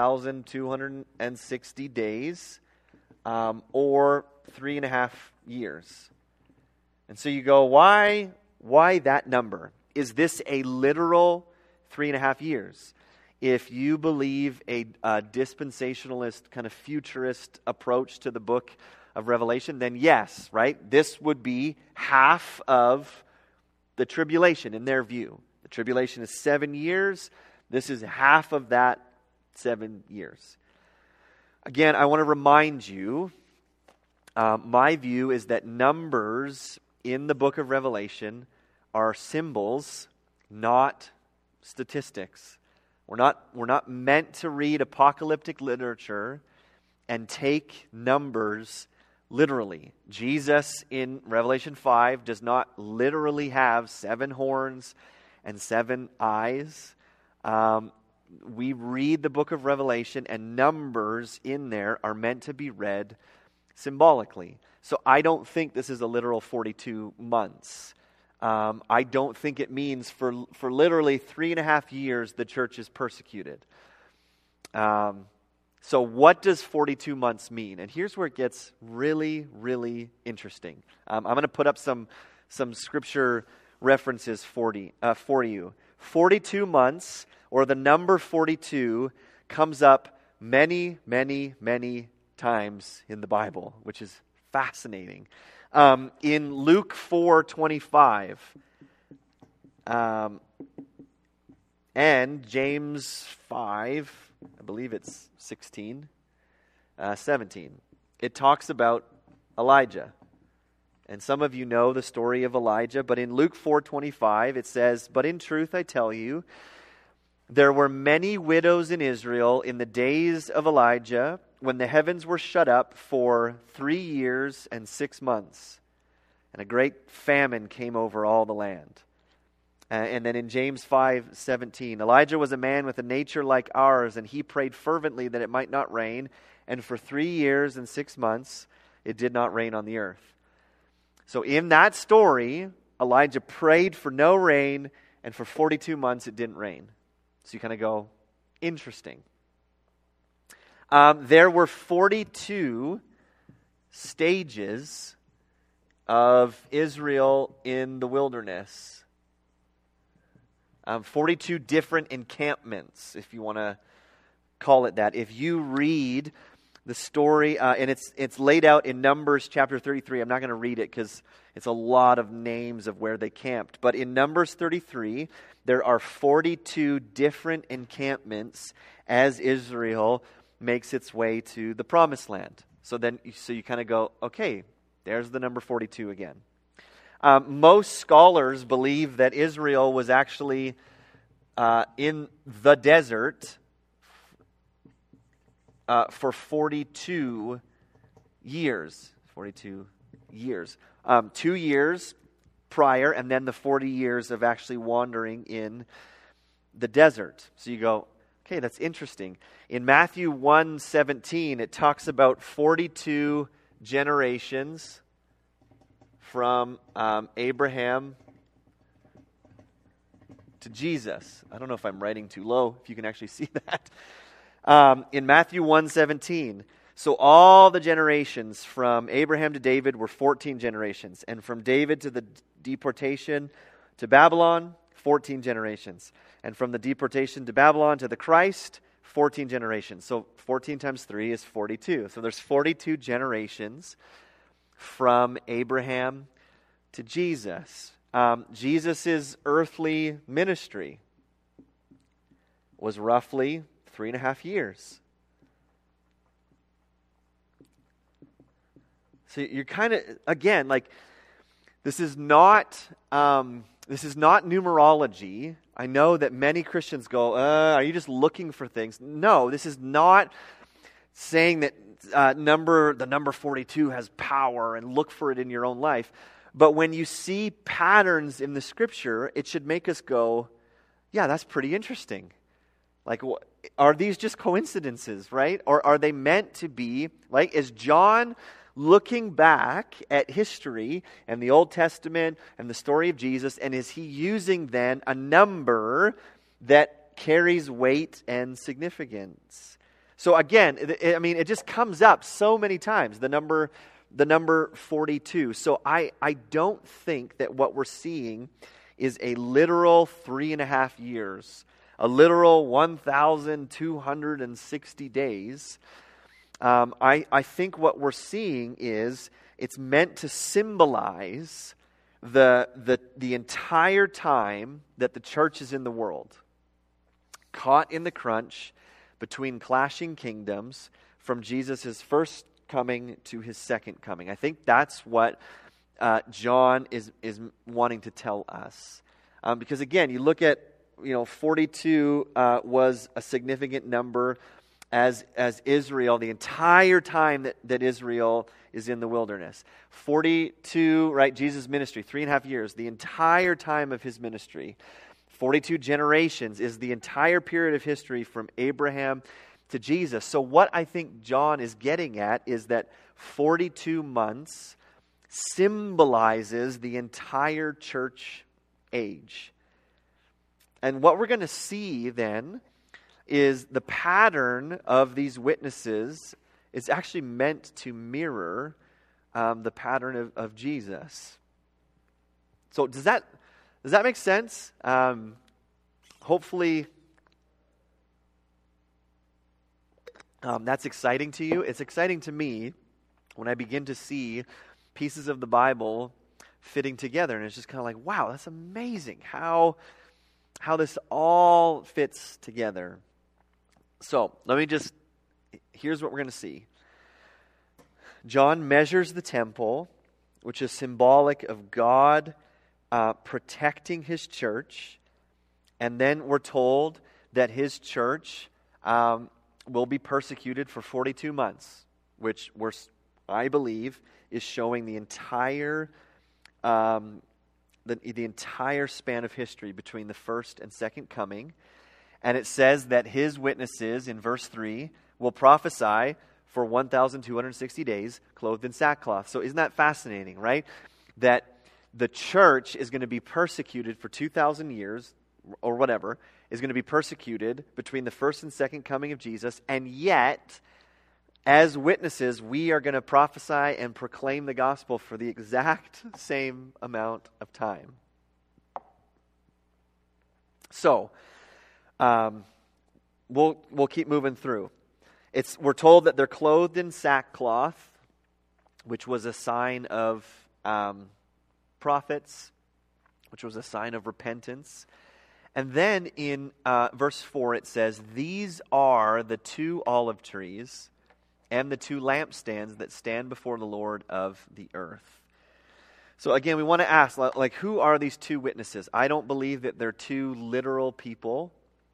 1,260 days, or 3.5 years. And so you go, why that number? Is this a literal 3.5 years? If you believe a dispensationalist, kind of futurist approach to the book of Revelation, then yes, right? This would be half of the tribulation in their view. The tribulation is 7 years. This is half of that 7 years. Again, I want to remind you, my view is that numbers in the book of Revelation are symbols, not statistics. We're not meant to read apocalyptic literature and take numbers literally. Jesus in Revelation 5 does not literally have 7 horns and 7 eyes. We read the book of Revelation, and numbers in there are meant to be read symbolically. So I don't think this is a literal 42 months. I don't think it means for literally 3.5 years the church is persecuted. So what does 42 months mean? And here's where it gets really, really interesting. I'm going to put up some scripture references for you. 42 months, or the number 42, comes up many, many, many times in the Bible, which is fascinating. In Luke 4:25, and James 5, I believe it's 17, it talks about Elijah. And some of you know the story of Elijah, but in Luke 4:25 it says, "But in truth I tell you, there were many widows in Israel in the days of Elijah, when the heavens were shut up for 3 years and 6 months, and a great famine came over all the land." And then in James 5:17, "Elijah was a man with a nature like ours, and he prayed fervently that it might not rain, and for 3 years and 6 months it did not rain on the earth." So in that story, Elijah prayed for no rain, and for 42 months it didn't rain. So you kind of go, interesting. There were 42 stages of Israel in the wilderness. 42 different encampments, if you want to call it that. If you read the story, and it's laid out in Numbers chapter 33. I'm not going to read it because it's a lot of names of where they camped. But in Numbers 33, there are 42 different encampments as Israel makes its way to the Promised Land. So you kind of go, okay, there's the number 42 again. Most scholars believe that Israel was actually in the desert for 42 years. 42 years. 2 years prior, and then the 40 years of actually wandering in the desert. So you go, okay, that's interesting. In Matthew 1:17, it talks about 42 generations from Abraham to Jesus. I don't know if I'm writing too low, if you can actually see that. In Matthew 1:17, so all the generations from Abraham to David were 14 generations, and from David to the deportation to Babylon, 14 generations, and from the deportation to Babylon to the Christ, 14 generations. So 14 times 3 is 42. So there's 42 generations from Abraham to Jesus. Jesus' earthly ministry was roughly 3.5 years. So you're kind of, again, like, this is not numerology. I know that many Christians go, are you just looking for things? No, this is not saying that the number 42 has power and look for it in your own life. But when you see patterns in the Scripture, it should make us go, yeah, that's pretty interesting. Like, are these just coincidences, right? Or are they meant to be, like, is John looking back at history and the Old Testament and the story of Jesus, and is he using then a number that carries weight and significance? So again, it just comes up so many times, the number 42. So I don't think that what we're seeing is a literal 3.5 years, a literal 1,260 days. I think what we're seeing is it's meant to symbolize the entire time that the church is in the world, caught in the crunch between clashing kingdoms from Jesus' first coming to his second coming. I think that's what John is wanting to tell us. Because again, you look at, 42 was a significant number as Israel, the entire time that Israel is in the wilderness. 42, right, Jesus' ministry, 3.5 years, the entire time of his ministry. 42 generations is the entire period of history from Abraham to Jesus. So what I think John is getting at is that 42 months symbolizes the entire church age. And what we're going to see then is the pattern of these witnesses is actually meant to mirror the pattern of Jesus. So does that make sense? Hopefully that's exciting to you. It's exciting to me when I begin to see pieces of the Bible fitting together. And it's just kind of like, wow, that's amazing how this all fits together. So here's what we're going to see. John measures the temple, which is symbolic of God protecting his church. And then we're told that his church will be persecuted for 42 months, which I believe is showing the entire the entire span of history between the first and second coming. And it says that his witnesses, in verse 3, will prophesy for 1,260 days, clothed in sackcloth. So isn't that fascinating, right? That the church is going to be persecuted for 2,000 years, or whatever, is going to be persecuted between the first and second coming of Jesus, and yet, as witnesses, we are going to prophesy and proclaim the gospel for the exact same amount of time. So, we'll keep moving through. We're told that they're clothed in sackcloth, which was a sign of prophets, which was a sign of repentance. And then in verse 4 it says, "These are the 2 olive trees and the 2 lampstands that stand before the Lord of the earth." So again, we want to ask, who are these 2 witnesses? I don't believe that they're 2 literal people.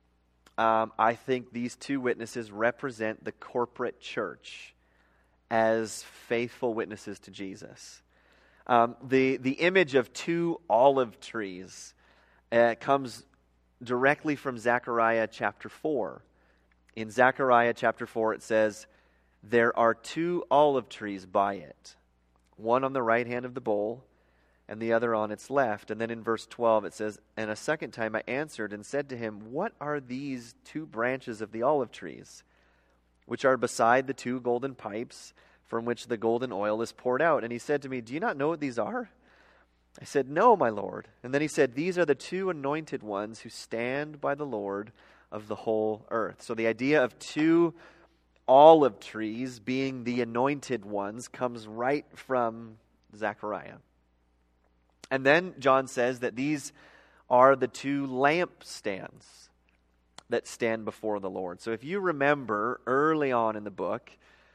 I think these 2 witnesses represent the corporate church as faithful witnesses to Jesus. The image of 2 olive trees comes directly from Zechariah chapter 4. In Zechariah chapter 4 it says, "There are 2 olive trees by it, one on the right hand of the bowl, and the other on its left." And then in verse 12 it says, "And a second time I answered and said to him, What are these 2 branches of the olive trees, which are beside the 2 golden pipes, from which the golden oil is poured out?" And he said to me, "Do you not know what these are?" I said, "No, my Lord." And then he said, "These are the 2 anointed ones who stand by the Lord of the whole earth." So the idea of 2 olive trees being the anointed ones comes right from Zechariah. And then John says that these are the 2 lampstands that stand before the Lord. So if you remember early on in the book,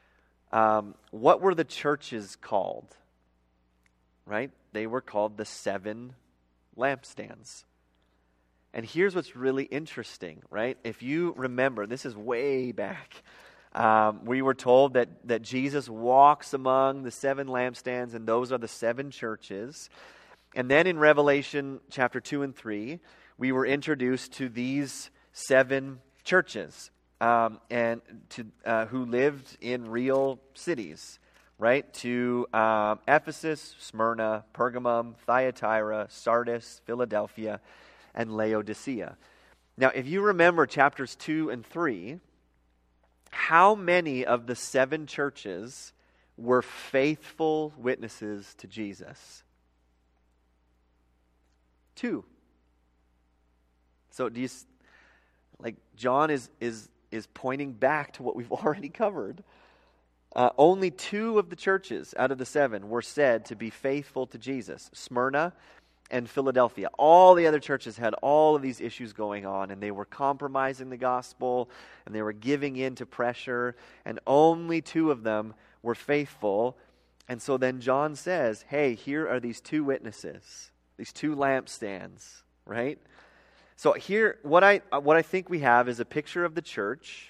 what were the churches called? Right? They were called the 7 lampstands. And here's what's really interesting, right? If you remember, this is way back. We were told that Jesus walks among the 7 lampstands, and those are the 7 churches. And then in Revelation chapter 2 and 3, we were introduced to these 7 churches and who lived in real cities, right? To Ephesus, Smyrna, Pergamum, Thyatira, Sardis, Philadelphia, and Laodicea. Now, if you remember chapters 2 and 3, how many of the 7 churches were faithful witnesses to Jesus? 2. So do you, John is pointing back to what we've already covered. Only 2 of the churches out of the 7 were said to be faithful to Jesus: Smyrna and Philadelphia. All the other churches had all of these issues going on, and they were compromising the gospel, and they were giving in to pressure, and only 2 of them were faithful. And so then John says, hey, here are these 2 witnesses, these 2 lampstands, right? So here, what I think we have is a picture of the church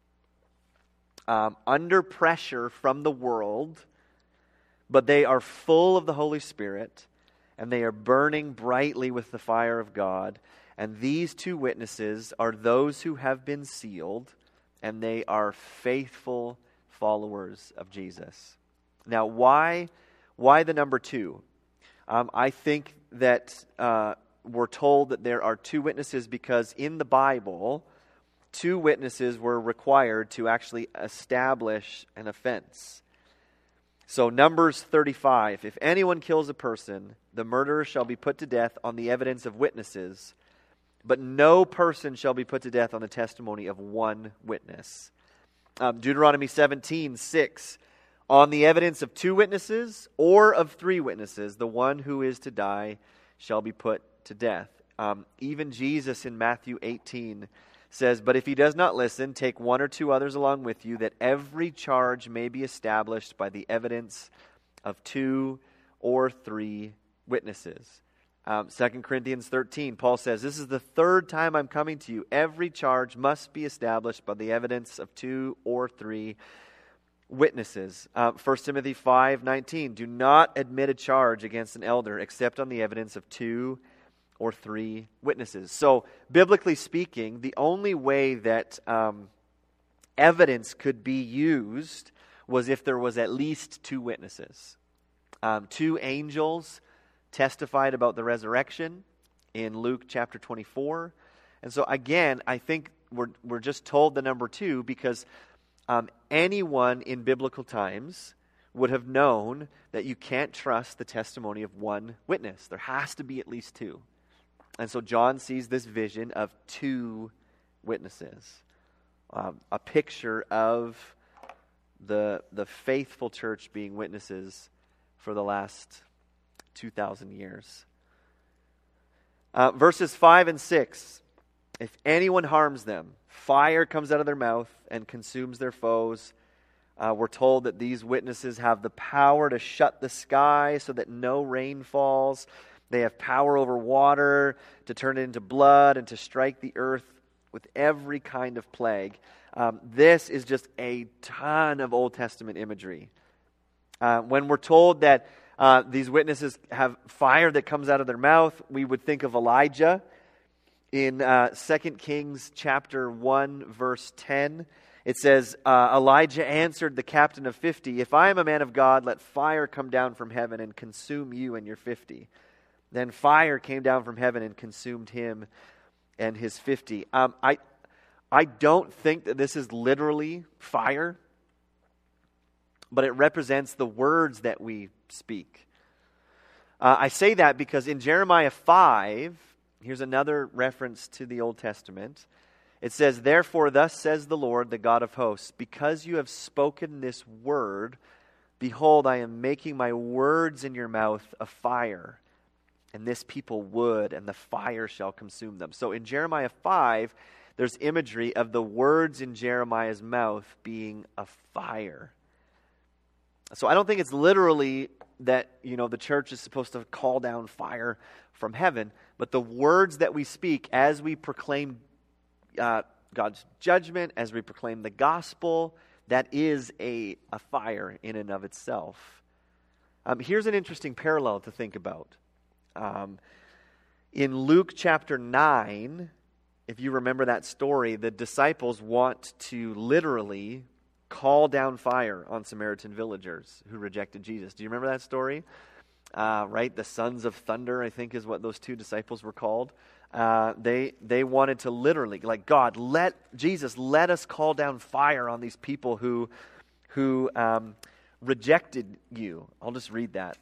under pressure from the world, but they are full of the Holy Spirit, and they are burning brightly with the fire of God. And these 2 witnesses are those who have been sealed, and they are faithful followers of Jesus. Now, why the number 2? I think that we're told that there are 2 witnesses because in the Bible, 2 witnesses were required to actually establish an offense. So Numbers 35, if anyone kills a person, the murderer shall be put to death on the evidence of witnesses, but no person shall be put to death on the testimony of 1 witness. Deuteronomy 17:6, on the evidence of 2 witnesses or of 3 witnesses, the one who is to die shall be put to death. Even Jesus in Matthew 18 says, but if he does not listen, take 1 or 2 others along with you, that every charge may be established by the evidence of 2 or 3 witnesses. 2 Corinthians 13, Paul says, this is the 3rd time I'm coming to you. Every charge must be established by the evidence of 2 or 3 witnesses. 1 Timothy 5:19, do not admit a charge against an elder except on the evidence of 2 or 3 witnesses. So, biblically speaking, the only way that evidence could be used was if there was at least 2 witnesses. 2 angels testified about the resurrection in Luke chapter 24. And so again, I think we're just told the number 2 because anyone in biblical times would have known that you can't trust the testimony of 1 witness. There has to be at least 2. And so John sees this vision of 2 witnesses, a picture of the faithful church being witnesses for the last 2,000 years. Verses 5 and 6, if anyone harms them, fire comes out of their mouth and consumes their foes. We're told that these witnesses have the power to shut the sky so that no rain falls. They have power over water to turn it into blood and to strike the earth with every kind of plague. This is just a ton of Old Testament imagery. When we're told that these witnesses have fire that comes out of their mouth, we would think of Elijah. In 2 Kings chapter 1, verse 10, it says, Elijah answered the captain of 50, if I am a man of God, let fire come down from heaven and consume you and your 50. Then fire came down from heaven and consumed him and his 50. I don't think that this is literally fire, but it represents the words that we speak. I say that because in Jeremiah 5, here's another reference to the Old Testament. It says, therefore, thus says the Lord, the God of hosts, because you have spoken this word, behold, I am making my words in your mouth a fire, and this people wood, and the fire shall consume them. So in Jeremiah 5, there's imagery of the words in Jeremiah's mouth being a fire. So I don't think it's literally that, the church is supposed to call down fire from heaven, but the words that we speak as we proclaim God's judgment, as we proclaim the gospel, that is a fire in and of itself. Here's an interesting parallel to think about. In Luke chapter 9, if you remember that story, the disciples want to literally call down fire on Samaritan villagers who rejected Jesus. Do you remember that story? Right? The sons of thunder, I think, is what those two disciples were called. They wanted to literally, like, God, let us call down fire on these people who rejected you. I'll just read that.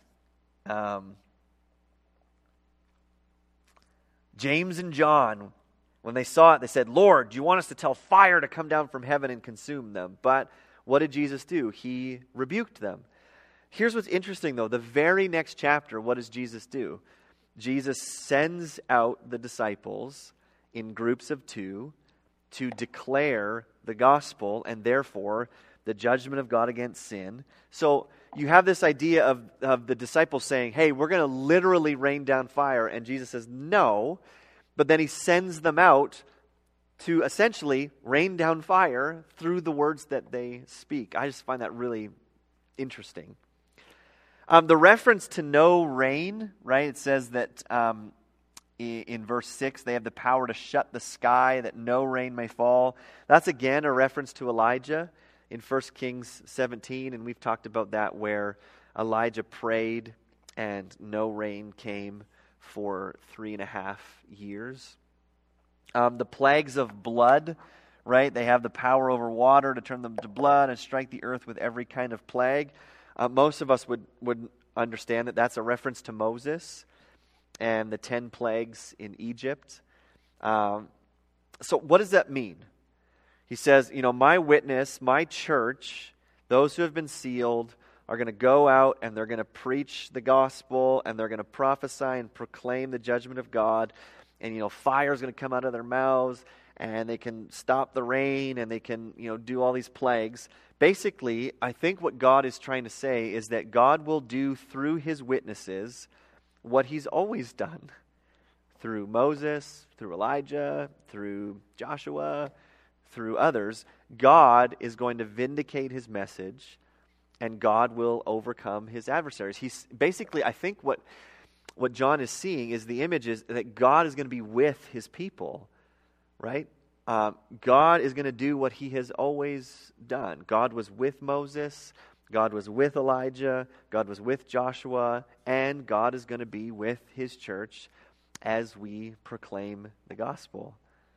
James and John, when they saw it, they said, Lord, do you want us to tell fire to come down from heaven and consume them? But what did Jesus do? He rebuked them. Here's what's interesting, though. The very next chapter, what does Jesus do? Jesus sends out the disciples in groups of 2 to declare the gospel and therefore the judgment of God against sin. So you have this idea of the disciples saying, hey, we're going to literally rain down fire. And Jesus says, no. But then he sends them out to essentially rain down fire through the words that they speak. I just find that really interesting. The reference to no rain, right? It says that in verse 6, they have the power to shut the sky that no rain may fall. That's again a reference to Elijah in 1 Kings 17, and we've talked about that where Elijah prayed and no rain came for 3.5 years. The plagues of blood, right? They have the power over water to turn them to blood and strike the earth with every kind of plague. Most of us would understand that that's a reference to Moses and the 10 plagues in Egypt. So what does that mean? He says, my witness, my church, those who have been sealed are going to go out and they're going to preach the gospel and they're going to prophesy and proclaim the judgment of God. And, fire is going to come out of their mouths and they can stop the rain and they can, do all these plagues. Basically, I think what God is trying to say is that God will do through his witnesses what he's always done. Through Moses, through Elijah, through Joshua, through others. God is going to vindicate his message and God will overcome his adversaries. He's basically, I think what John is seeing is the image is that God is going to be with his people, right? God is going to do what he has always done. God was with Moses, God was with Elijah, God was with Joshua, and God is going to be with his church as we proclaim the gospel.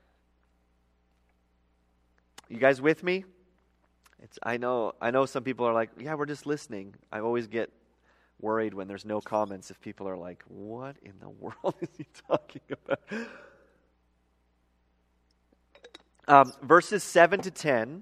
You guys with me? I know some people are like, yeah, we're just listening. I always get worried when there's no comments if people are like, what in the world is he talking about? Verses 7 to 10,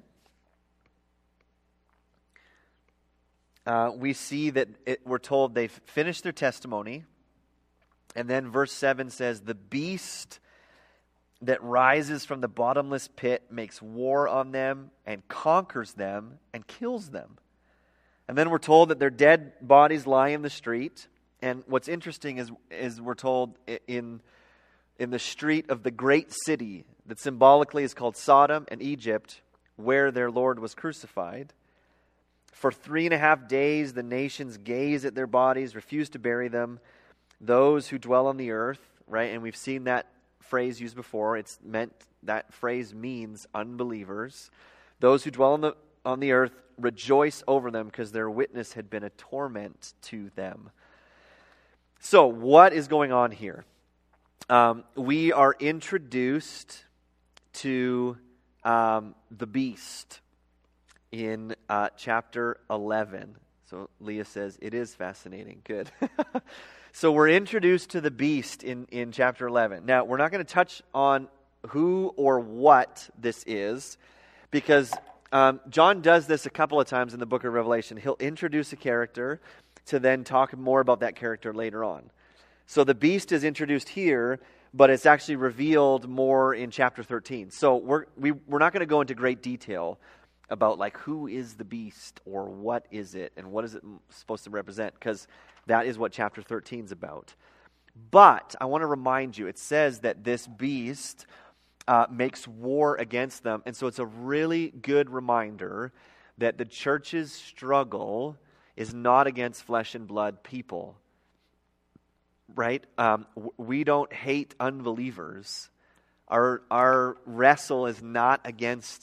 we see that we're told they've finished their testimony. And then verse 7 says, the beast that rises from the bottomless pit makes war on them and conquers them and kills them. And then we're told that their dead bodies lie in the street. And what's interesting is we're told in the street of the great city that symbolically is called Sodom and Egypt, where their Lord was crucified. For 3.5 days the nations gaze at their bodies, refuse to bury them. Those who dwell on the earth, right? And we've seen that phrase used before. That phrase means unbelievers. Those who dwell on the earth rejoice over them because their witness had been a torment to them. So what is going on here? We are introduced to the beast in chapter 11. So Leah says, it is fascinating. Good. So we're introduced to the beast in chapter 11. Now, we're not going to touch on who or what this is, because John does this a couple of times in the book of Revelation. He'll introduce a character to then talk more about that character later on. So the beast is introduced here, but it's actually revealed more in chapter 13. So we're not going to go into great detail about like who is the beast or what is it and what is it supposed to represent, because that is what chapter 13 is about. But I want to remind you, it says that this beast makes war against them. And so it's a really good reminder that the church's struggle is not against flesh and blood people. Right? We don't hate unbelievers. Our wrestle is not against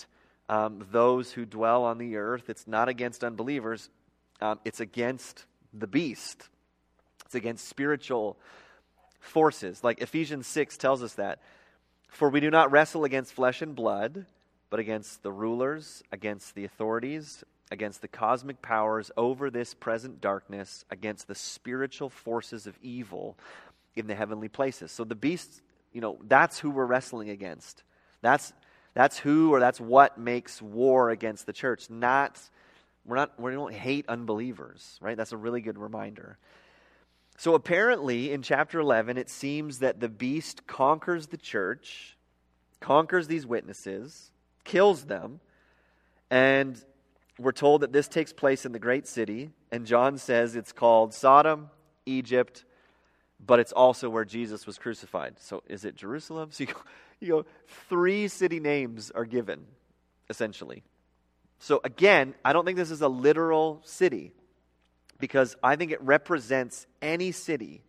those who dwell on the earth. It's not against unbelievers. It's against the beast. It's against spiritual forces. Like Ephesians 6 tells us that. For we do not wrestle against flesh and blood, but against the rulers, against the authorities, against the cosmic powers over this present darkness, against the spiritual forces of evil in the heavenly places. So the beast, that's who we're wrestling against. That's who, or that's what makes war against the church. We don't hate unbelievers, right? That's a really good reminder. So apparently in chapter 11, it seems that the beast conquers the church, conquers these witnesses, kills them, and we're told that this takes place in the great city, and John says it's called Sodom, Egypt, but it's also where Jesus was crucified. So is it Jerusalem? So you go 3 city names are given, essentially. So again, I don't think this is a literal city, because I think it represents any city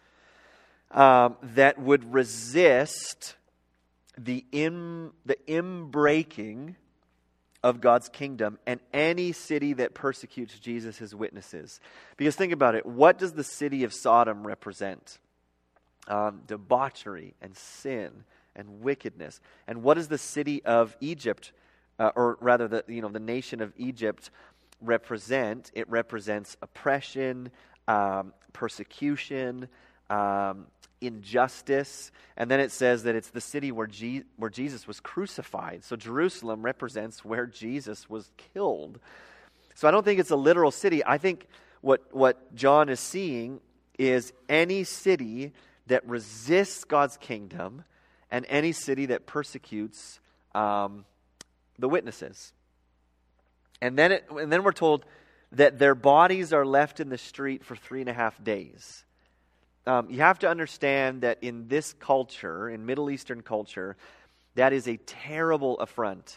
that would resist the inbreaking of God's kingdom, and any city that persecutes Jesus' witnesses. Because think about it, what does the city of Sodom represent? Debauchery and sin and wickedness. And what does the city of Egypt, or rather the nation of Egypt represent? It represents oppression, persecution, injustice. And then it says that it's the city where Jesus was crucified. So Jerusalem represents where Jesus was killed. So I don't think it's a literal city. I think what John is seeing is any city that resists God's kingdom and any city that persecutes the witnesses. And then we're told that their bodies are left in the street for 3.5 days. You have to understand that in this culture, in Middle Eastern culture, that is a terrible affront.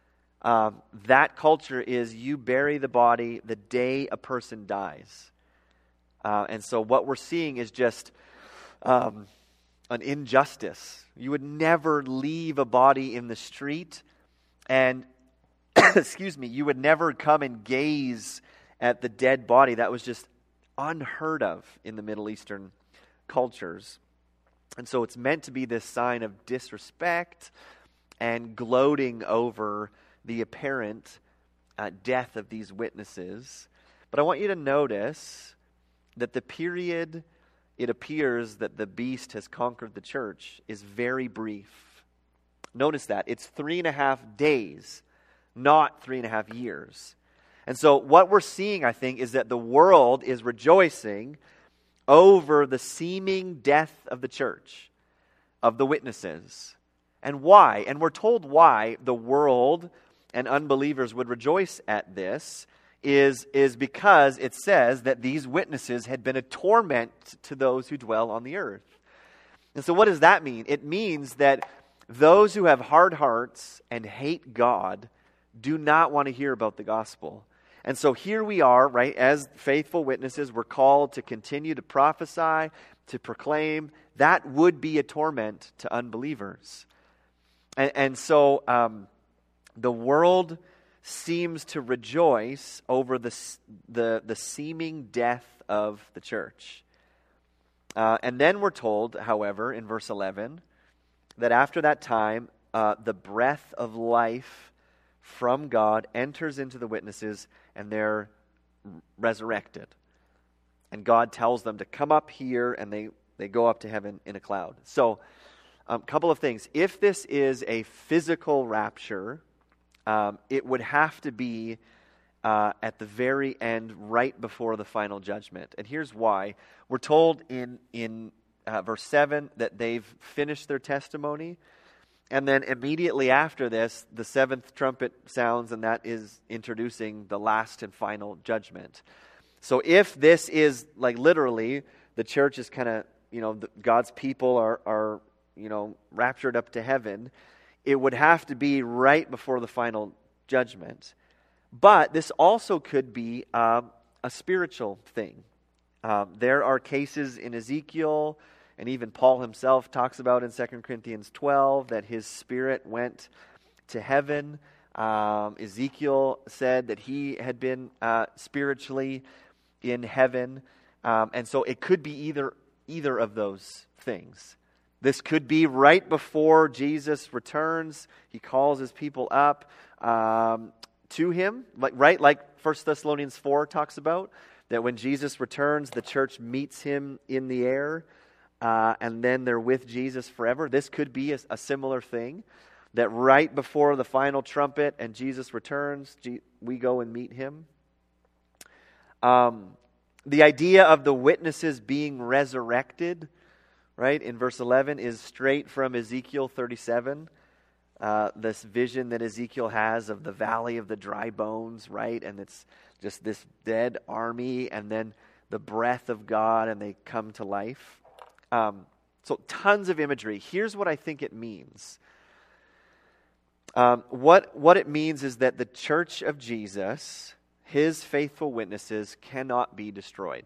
That culture is you bury the body the day a person dies. And so what we're seeing is just an injustice. You would never leave a body in the street, and you would never come and gaze at the dead body. That was just unheard of in the Middle Eastern cultures. And so it's meant to be this sign of disrespect and gloating over the apparent death of these witnesses. But I want you to notice that the period it appears that the beast has conquered the church is very brief. Notice that. It's 3.5 days, not 3.5 years. And so what we're seeing, I think, is that the world is rejoicing over the seeming death of the church, of the witnesses. And why? And we're told why the world and unbelievers would rejoice at this is because it says that these witnesses had been a torment to those who dwell on the earth. And so what does that mean? It means that those who have hard hearts and hate God do not want to hear about the gospel. And so here we are, right, as faithful witnesses, we're called to continue to prophesy, to proclaim. That would be a torment to unbelievers. And so the world seems to rejoice over the seeming death of the church. And then we're told, however, in verse 11, that after that time, the breath of life from God enters into the witnesses, and they're resurrected. And God tells them to come up here, and they go up to heaven in a cloud. So, a couple of things. If this is a physical rapture, it would have to be at the very end, right before the final judgment. And here's why. We're told in verse 7 that they've finished their testimony. And then immediately after this, the 7th trumpet sounds, and that is introducing the last and final judgment. So if this is like literally, the church is kind of, God's people are raptured up to heaven, it would have to be right before the final judgment. But this also could be a spiritual thing. There are cases in Ezekiel, and even Paul himself talks about in 2 Corinthians 12 that his spirit went to heaven. Ezekiel said that he had been spiritually in heaven. And so it could be either of those things. This could be right before Jesus returns. He calls his people up to him, like 1 Thessalonians 4 talks about, that when Jesus returns, the church meets him in the air, and then they're with Jesus forever. This could be a similar thing, that right before the final trumpet and Jesus returns, we go and meet him. The idea of the witnesses being resurrected, right, in verse 11 is straight from Ezekiel 37. This vision that Ezekiel has of the valley of the dry bones, right? And it's just this dead army and then the breath of God and they come to life. So tons of imagery. Here's what I think it means. What it means is that the church of Jesus, his faithful witnesses, cannot be destroyed.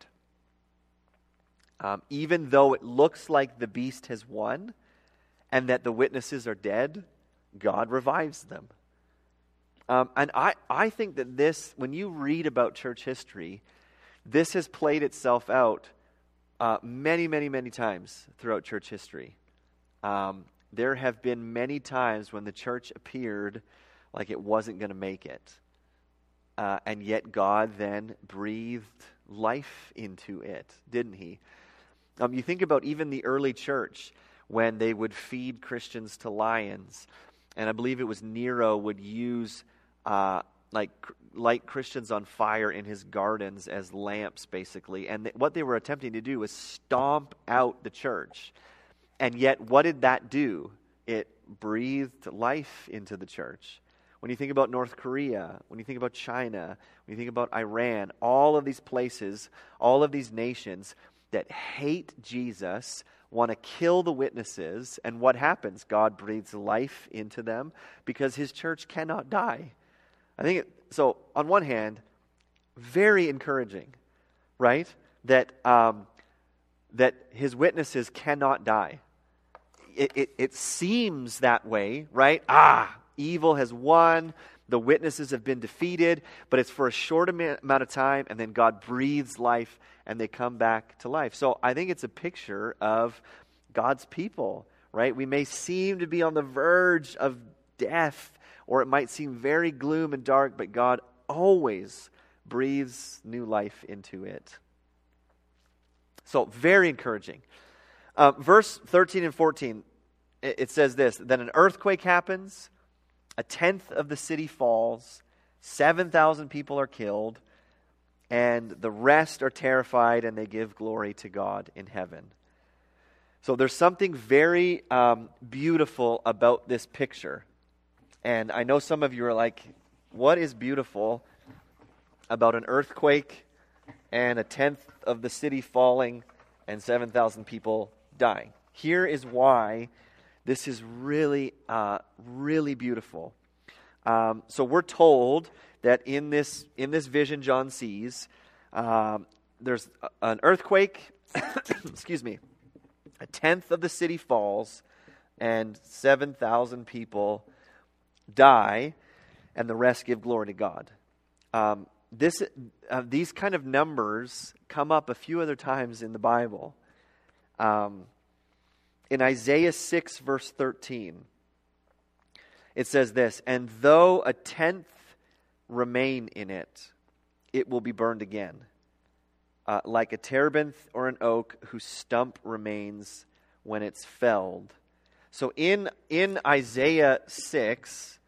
Even though it looks like the beast has won and that the witnesses are dead, God revives them. And I think that this, when you read about church history, this has played itself out many, many, many times throughout church history. There have been many times when the church appeared like it wasn't going to make it. And yet God then breathed life into it, didn't he? You think about even the early church when they would feed Christians to lions. And I believe it was Nero would use light Christians on fire in his gardens as lamps, basically. And what they were attempting to do was stomp out the church. And yet, what did that do? It breathed life into the church. When you think about North Korea, when you think about China, when you think about Iran, all of these places, all of these nations that hate Jesus, want to kill the witnesses, and what happens? God breathes life into them because his church cannot die. I think so. On one hand, very encouraging, right? That his witnesses cannot die. It seems that way, right? Evil has won. The witnesses have been defeated, but it's for a short amount of time, and then God breathes life, and they come back to life. So I think it's a picture of God's people, right? We may seem to be on the verge of death, or it might seem very gloom and dark, but God always breathes new life into it. So very encouraging. Verse 13 and 14, it says this: then an earthquake happens, a tenth of the city falls, 7,000 people are killed, and the rest are terrified and they give glory to God in heaven. So there's something very beautiful about this picture. And I know some of you are like, what is beautiful about an earthquake and a tenth of the city falling and 7,000 people dying? Here is why this is really, really beautiful. So we're told that in this vision John sees, there's an earthquake, excuse me, a tenth of the city falls, and 7,000 people die, and the rest give glory to God. These kind of numbers come up a few other times in the Bible. In Isaiah 6, verse 13, it says this: and though a tenth remain in it, it will be burned again, like a terebinth or an oak whose stump remains when it's felled. So in Isaiah 6,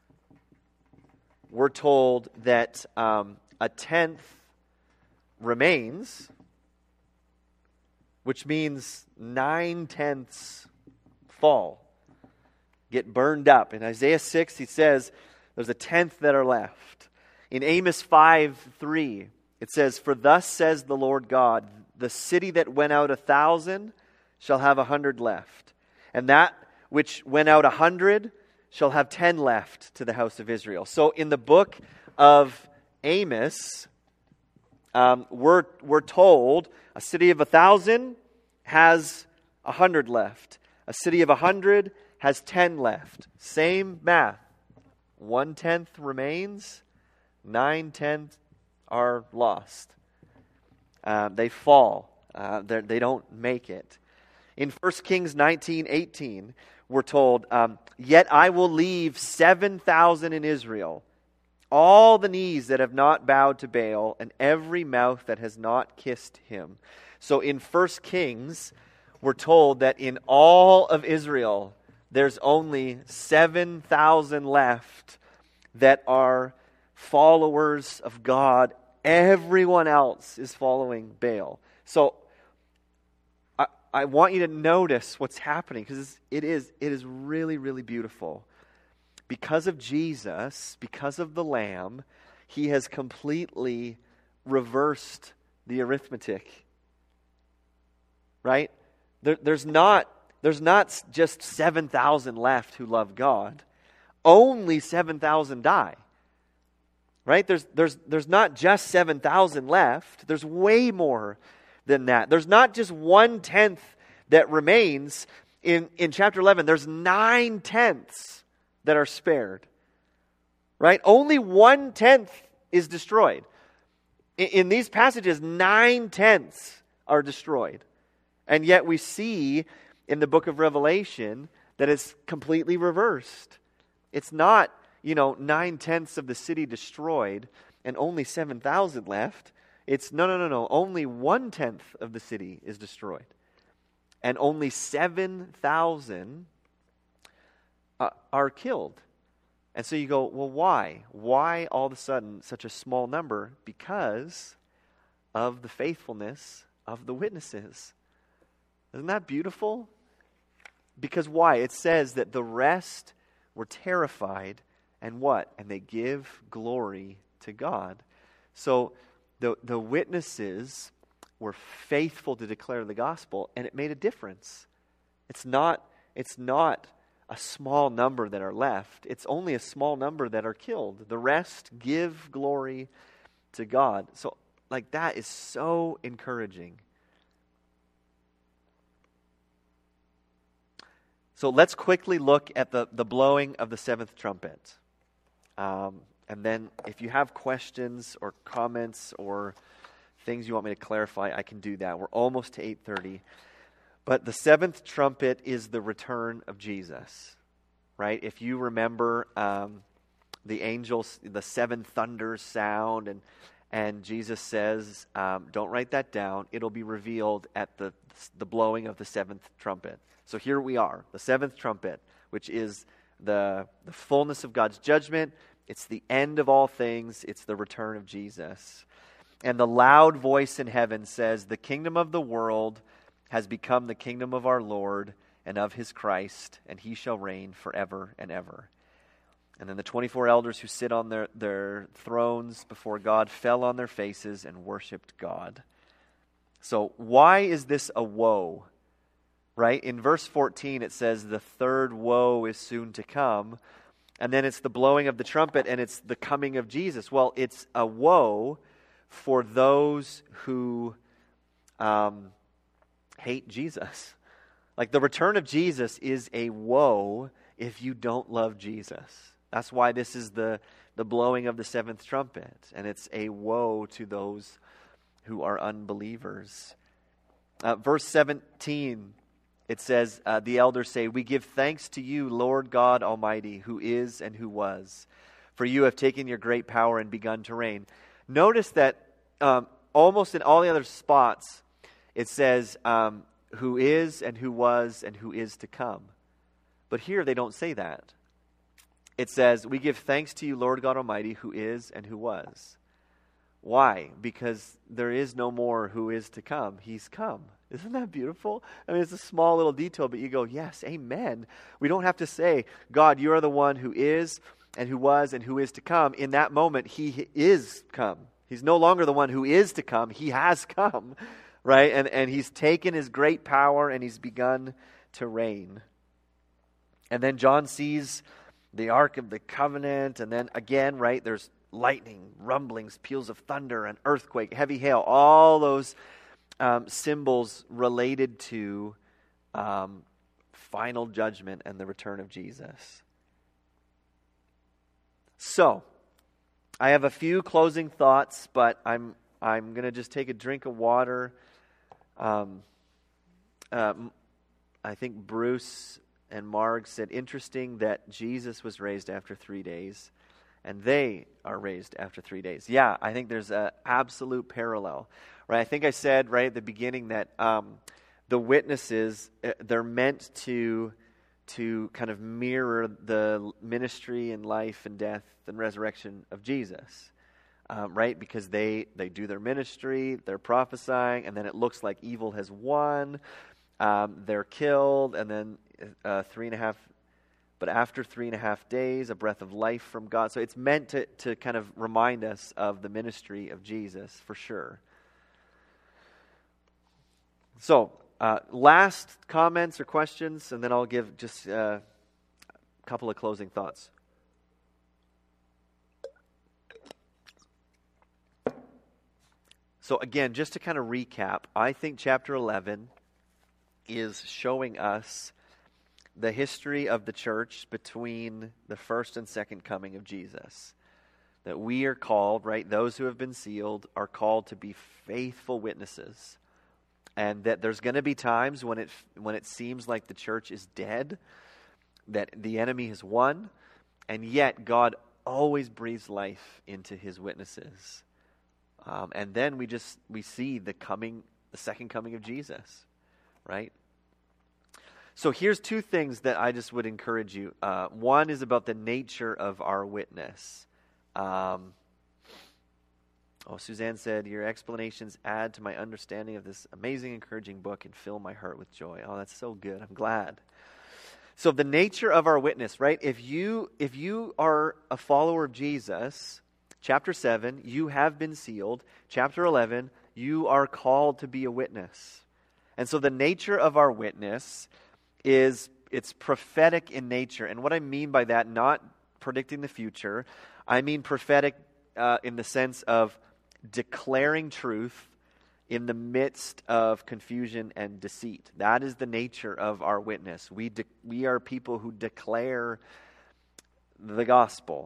we're told that a tenth remains, which means 9/10 fall, get burned up. In Isaiah 6, he says there's a tenth that are left. In Amos 5:3, it says, for thus says the Lord God, the city that went out 1,000 shall have 100 left, and that which went out 100 shall have 10 left to the house of Israel. So in the book of Amos, we're told a city of 1,000 has 100 left. A city of 100 has 10 left. Same math. 1/10 remains, 9/10 are lost. They fall. They don't make it. In 1 Kings 19:18, we're told, "Yet I will leave 7,000 in Israel, all the knees that have not bowed to Baal, and every mouth that has not kissed him." So in 1 Kings, we're told that in all of Israel, there's only 7,000 left that are followers of God. Everyone else is following Baal. So I want you to notice what's happening, because it is really, really beautiful. Because of Jesus, because of the Lamb, he has completely reversed the arithmetic. Right? There's not just 7,000 left who love God. Only 7,000 die. Right? There's not just 7,000 left. There's way more than that. There's not just 1/10 that remains. In chapter 11, there's 9/10 that are spared. Right? Only 1/10 is destroyed. In these passages, 9/10 are destroyed. And yet we see in the book of Revelation that it's completely reversed. It's not, 9/10 of the city destroyed and only 7,000 left. It's no. Only 1/10 of the city is destroyed. And only 7,000 are killed. And so you go, well, why? Why all of a sudden such a small number? Because of the faithfulness of the witnesses. Isn't that beautiful? Because why? It says that the rest were terrified, and what? And they give glory to God. So the witnesses were faithful to declare the gospel, and it made a difference. It's not a small number that are left. It's only a small number that are killed. The rest give glory to God. So, that is so encouraging. So let's quickly look at the blowing of the seventh trumpet. And then if you have questions or comments or things you want me to clarify, I can do that. We're almost to 8:30. But the seventh trumpet is the return of Jesus, right? If you remember the angels, the seven thunders sound, and Jesus says, don't write that down. It'll be revealed at the blowing of the seventh trumpet. So here we are, the seventh trumpet, which is the fullness of God's judgment. It's the end of all things. It's the return of Jesus. And the loud voice in heaven says, the kingdom of the world has become the kingdom of our Lord and of his Christ, and he shall reign forever and ever. And then the 24 elders who sit on their thrones before God fell on their faces and worshiped God. So why is this a woe? Right? In verse 14 it says the third woe is soon to come. And then it's the blowing of the trumpet and it's the coming of Jesus. Well, it's a woe for those who hate Jesus. The return of Jesus is a woe if you don't love Jesus. That's why this is the blowing of the seventh trumpet. And it's a woe to those who are unbelievers. Verse 17, it says, the elders say, we give thanks to you, Lord God Almighty, who is and who was. For you have taken your great power and begun to reign. Notice that almost in all the other spots, it says, who is and who was and who is to come. But here they don't say that. It says, we give thanks to you, Lord God Almighty, who is and who was. Why? Because there is no more who is to come. He's come. Isn't that beautiful? I mean, it's a small little detail, but you go, yes, amen. We don't have to say, God, you are the one who is and who was and who is to come. In that moment, he is come. He's no longer the one who is to come. He has come, right? And he's taken his great power and he's begun to reign. And then John sees the Ark of the Covenant, and then again, right, there's lightning, rumblings, peals of thunder, an earthquake, heavy hail, all those symbols related to final judgment and the return of Jesus. So, I have a few closing thoughts, but I'm going to just take a drink of water. I think Bruce and Marg said, interesting that Jesus was raised after 3 days, and they are raised after 3 days. Yeah, I think there's an absolute parallel. Right? I think I said right at the beginning that the witnesses, they're meant to kind of mirror the ministry and life and death and resurrection of Jesus, right? Because they do their ministry, they're prophesying, and then it looks like evil has won. They're killed, and then 3.5. But after 3.5 days, a breath of life from God. So it's meant to kind of remind us of the ministry of Jesus, for sure. So, last comments or questions, and then I'll give just a couple of closing thoughts. So again, just to kind of recap, I think chapter 11 is showing us the history of the church between the first and second coming of Jesus. That we are called, right, those who have been sealed are called to be faithful witnesses. And that there's going to be times when it seems like the church is dead, that the enemy has won, and yet God always breathes life into his witnesses. And then we see the second coming of Jesus, right? So here's two things that I just would encourage you. One is about the nature of our witness. Suzanne said, your explanations add to my understanding of this amazing, encouraging book and fill my heart with joy. Oh, that's so good. I'm glad. So the nature of our witness, right? If you are a follower of Jesus, chapter 7, you have been sealed. Chapter 11, you are called to be a witness. And so the nature of our witness is it's prophetic in nature. And what I mean by that, not predicting the future, I mean prophetic in the sense of declaring truth in the midst of confusion and deceit. That is the nature of our witness. We are people who declare the gospel.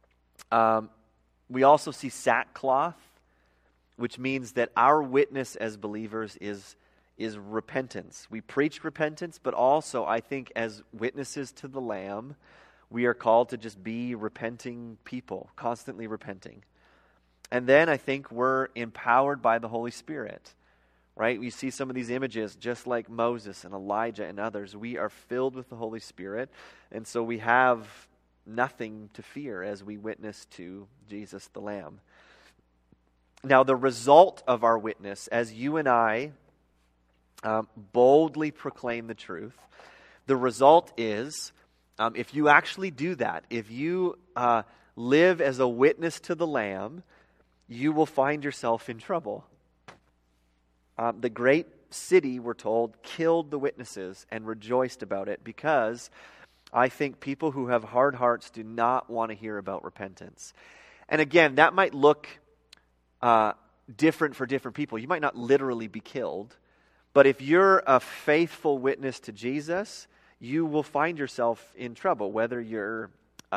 We also see sackcloth, which means that our witness as believers is repentance. We preach repentance, but also I think as witnesses to the Lamb, we are called to just be repenting people, constantly repenting. And then I think we're empowered by the Holy Spirit, right? We see some of these images, just like Moses and Elijah and others. We are filled with the Holy Spirit, and so we have nothing to fear as we witness to Jesus the Lamb. Now, the result of our witness, as you and I boldly proclaim the truth, the result is, if you actually do that, if you live as a witness to the Lamb, you will find yourself in trouble. The great city, we're told, killed the witnesses and rejoiced about it because I think people who have hard hearts do not want to hear about repentance. And again, that might look different for different people. You might not literally be killed, but if you're a faithful witness to Jesus, you will find yourself in trouble, whether you're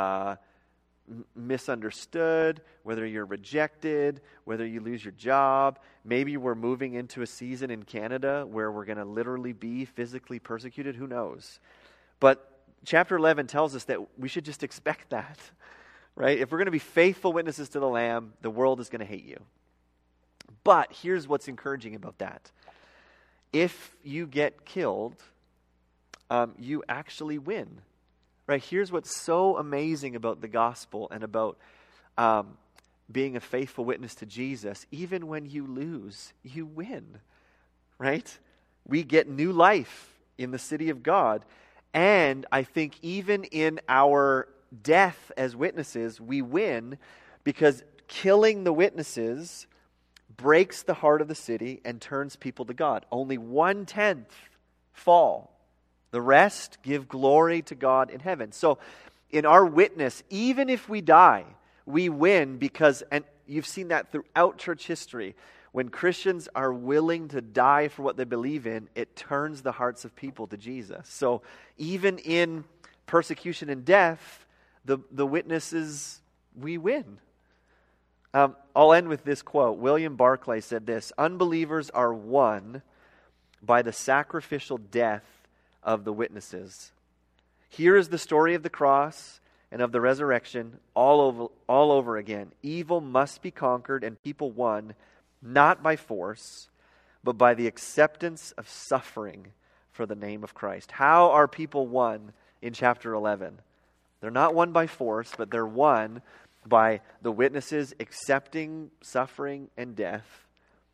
misunderstood, whether you're rejected, whether you lose your job. Maybe we're moving into a season in Canada where we're going to literally be physically persecuted. Who knows? But chapter 11 tells us that we should just expect that, right? If we're going to be faithful witnesses to the Lamb, the world is going to hate you. But here's what's encouraging about that. If you get killed, you actually win. Right? Here's what's so amazing about the gospel and about being a faithful witness to Jesus. Even when you lose, you win. Right? We get new life in the city of God. And I think even in our death as witnesses, we win because killing the witnesses breaks the heart of the city and turns people to God. Only 1/10 fall. The rest give glory to God in heaven. So in our witness, even if we die, we win because, and you've seen that throughout church history, when Christians are willing to die for what they believe in, it turns the hearts of people to Jesus. So even in persecution and death, the witness is we win. I'll end with this quote. William Barclay said this: "Unbelievers are won by the sacrificial death of the witnesses. Here is the story of the cross and of the resurrection all over again. Evil must be conquered and people won, not by force, but by the acceptance of suffering for the name of Christ." How are people won in chapter 11? They're not won by force, but they're won by the witnesses accepting suffering and death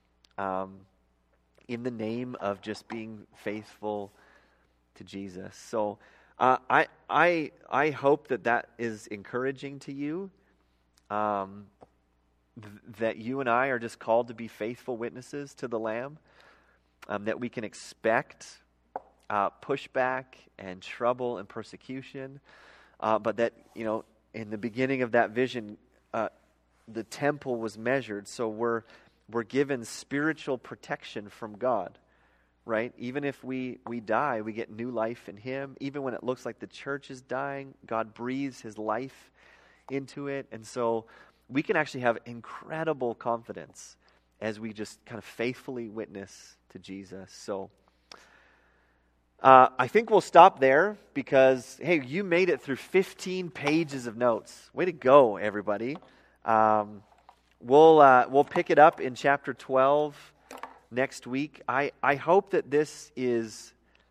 in the name of just being faithful to Jesus. So I hope that is encouraging to you, that you and I are just called to be faithful witnesses to the Lamb, that we can expect pushback and trouble and persecution, but that, in the beginning of that vision, the temple was measured, so we're given spiritual protection from God, right? Even if we die, we get new life in Him. Even when it looks like the church is dying, God breathes His life into it. And so we can actually have incredible confidence as we just kind of faithfully witness to Jesus. So I think we'll stop there because, hey, you made it through 15 pages of notes. Way to go, everybody. We'll pick it up in chapter 12 next week. I hope that this is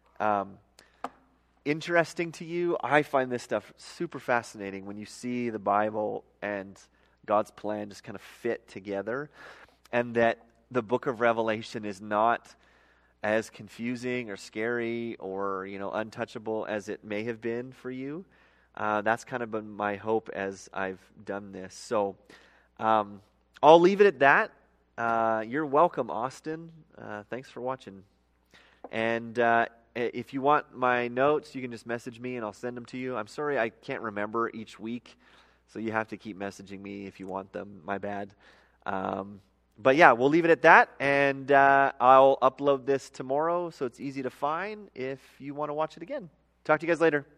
interesting to you. I find this stuff super fascinating when you see the Bible and God's plan just kind of fit together, and that the book of Revelation is not as confusing or scary or untouchable as it may have been for you. That's kind of been my hope as I've done this. So I'll leave it at that. You're welcome, Austin. Thanks for watching. And if you want my notes, you can just message me and I'll send them to you. I'm sorry I can't remember each week, so you have to keep messaging me if you want them. My bad. But yeah, we'll leave it at that, and I'll upload this tomorrow so it's easy to find if you want to watch it again. Talk to you guys later.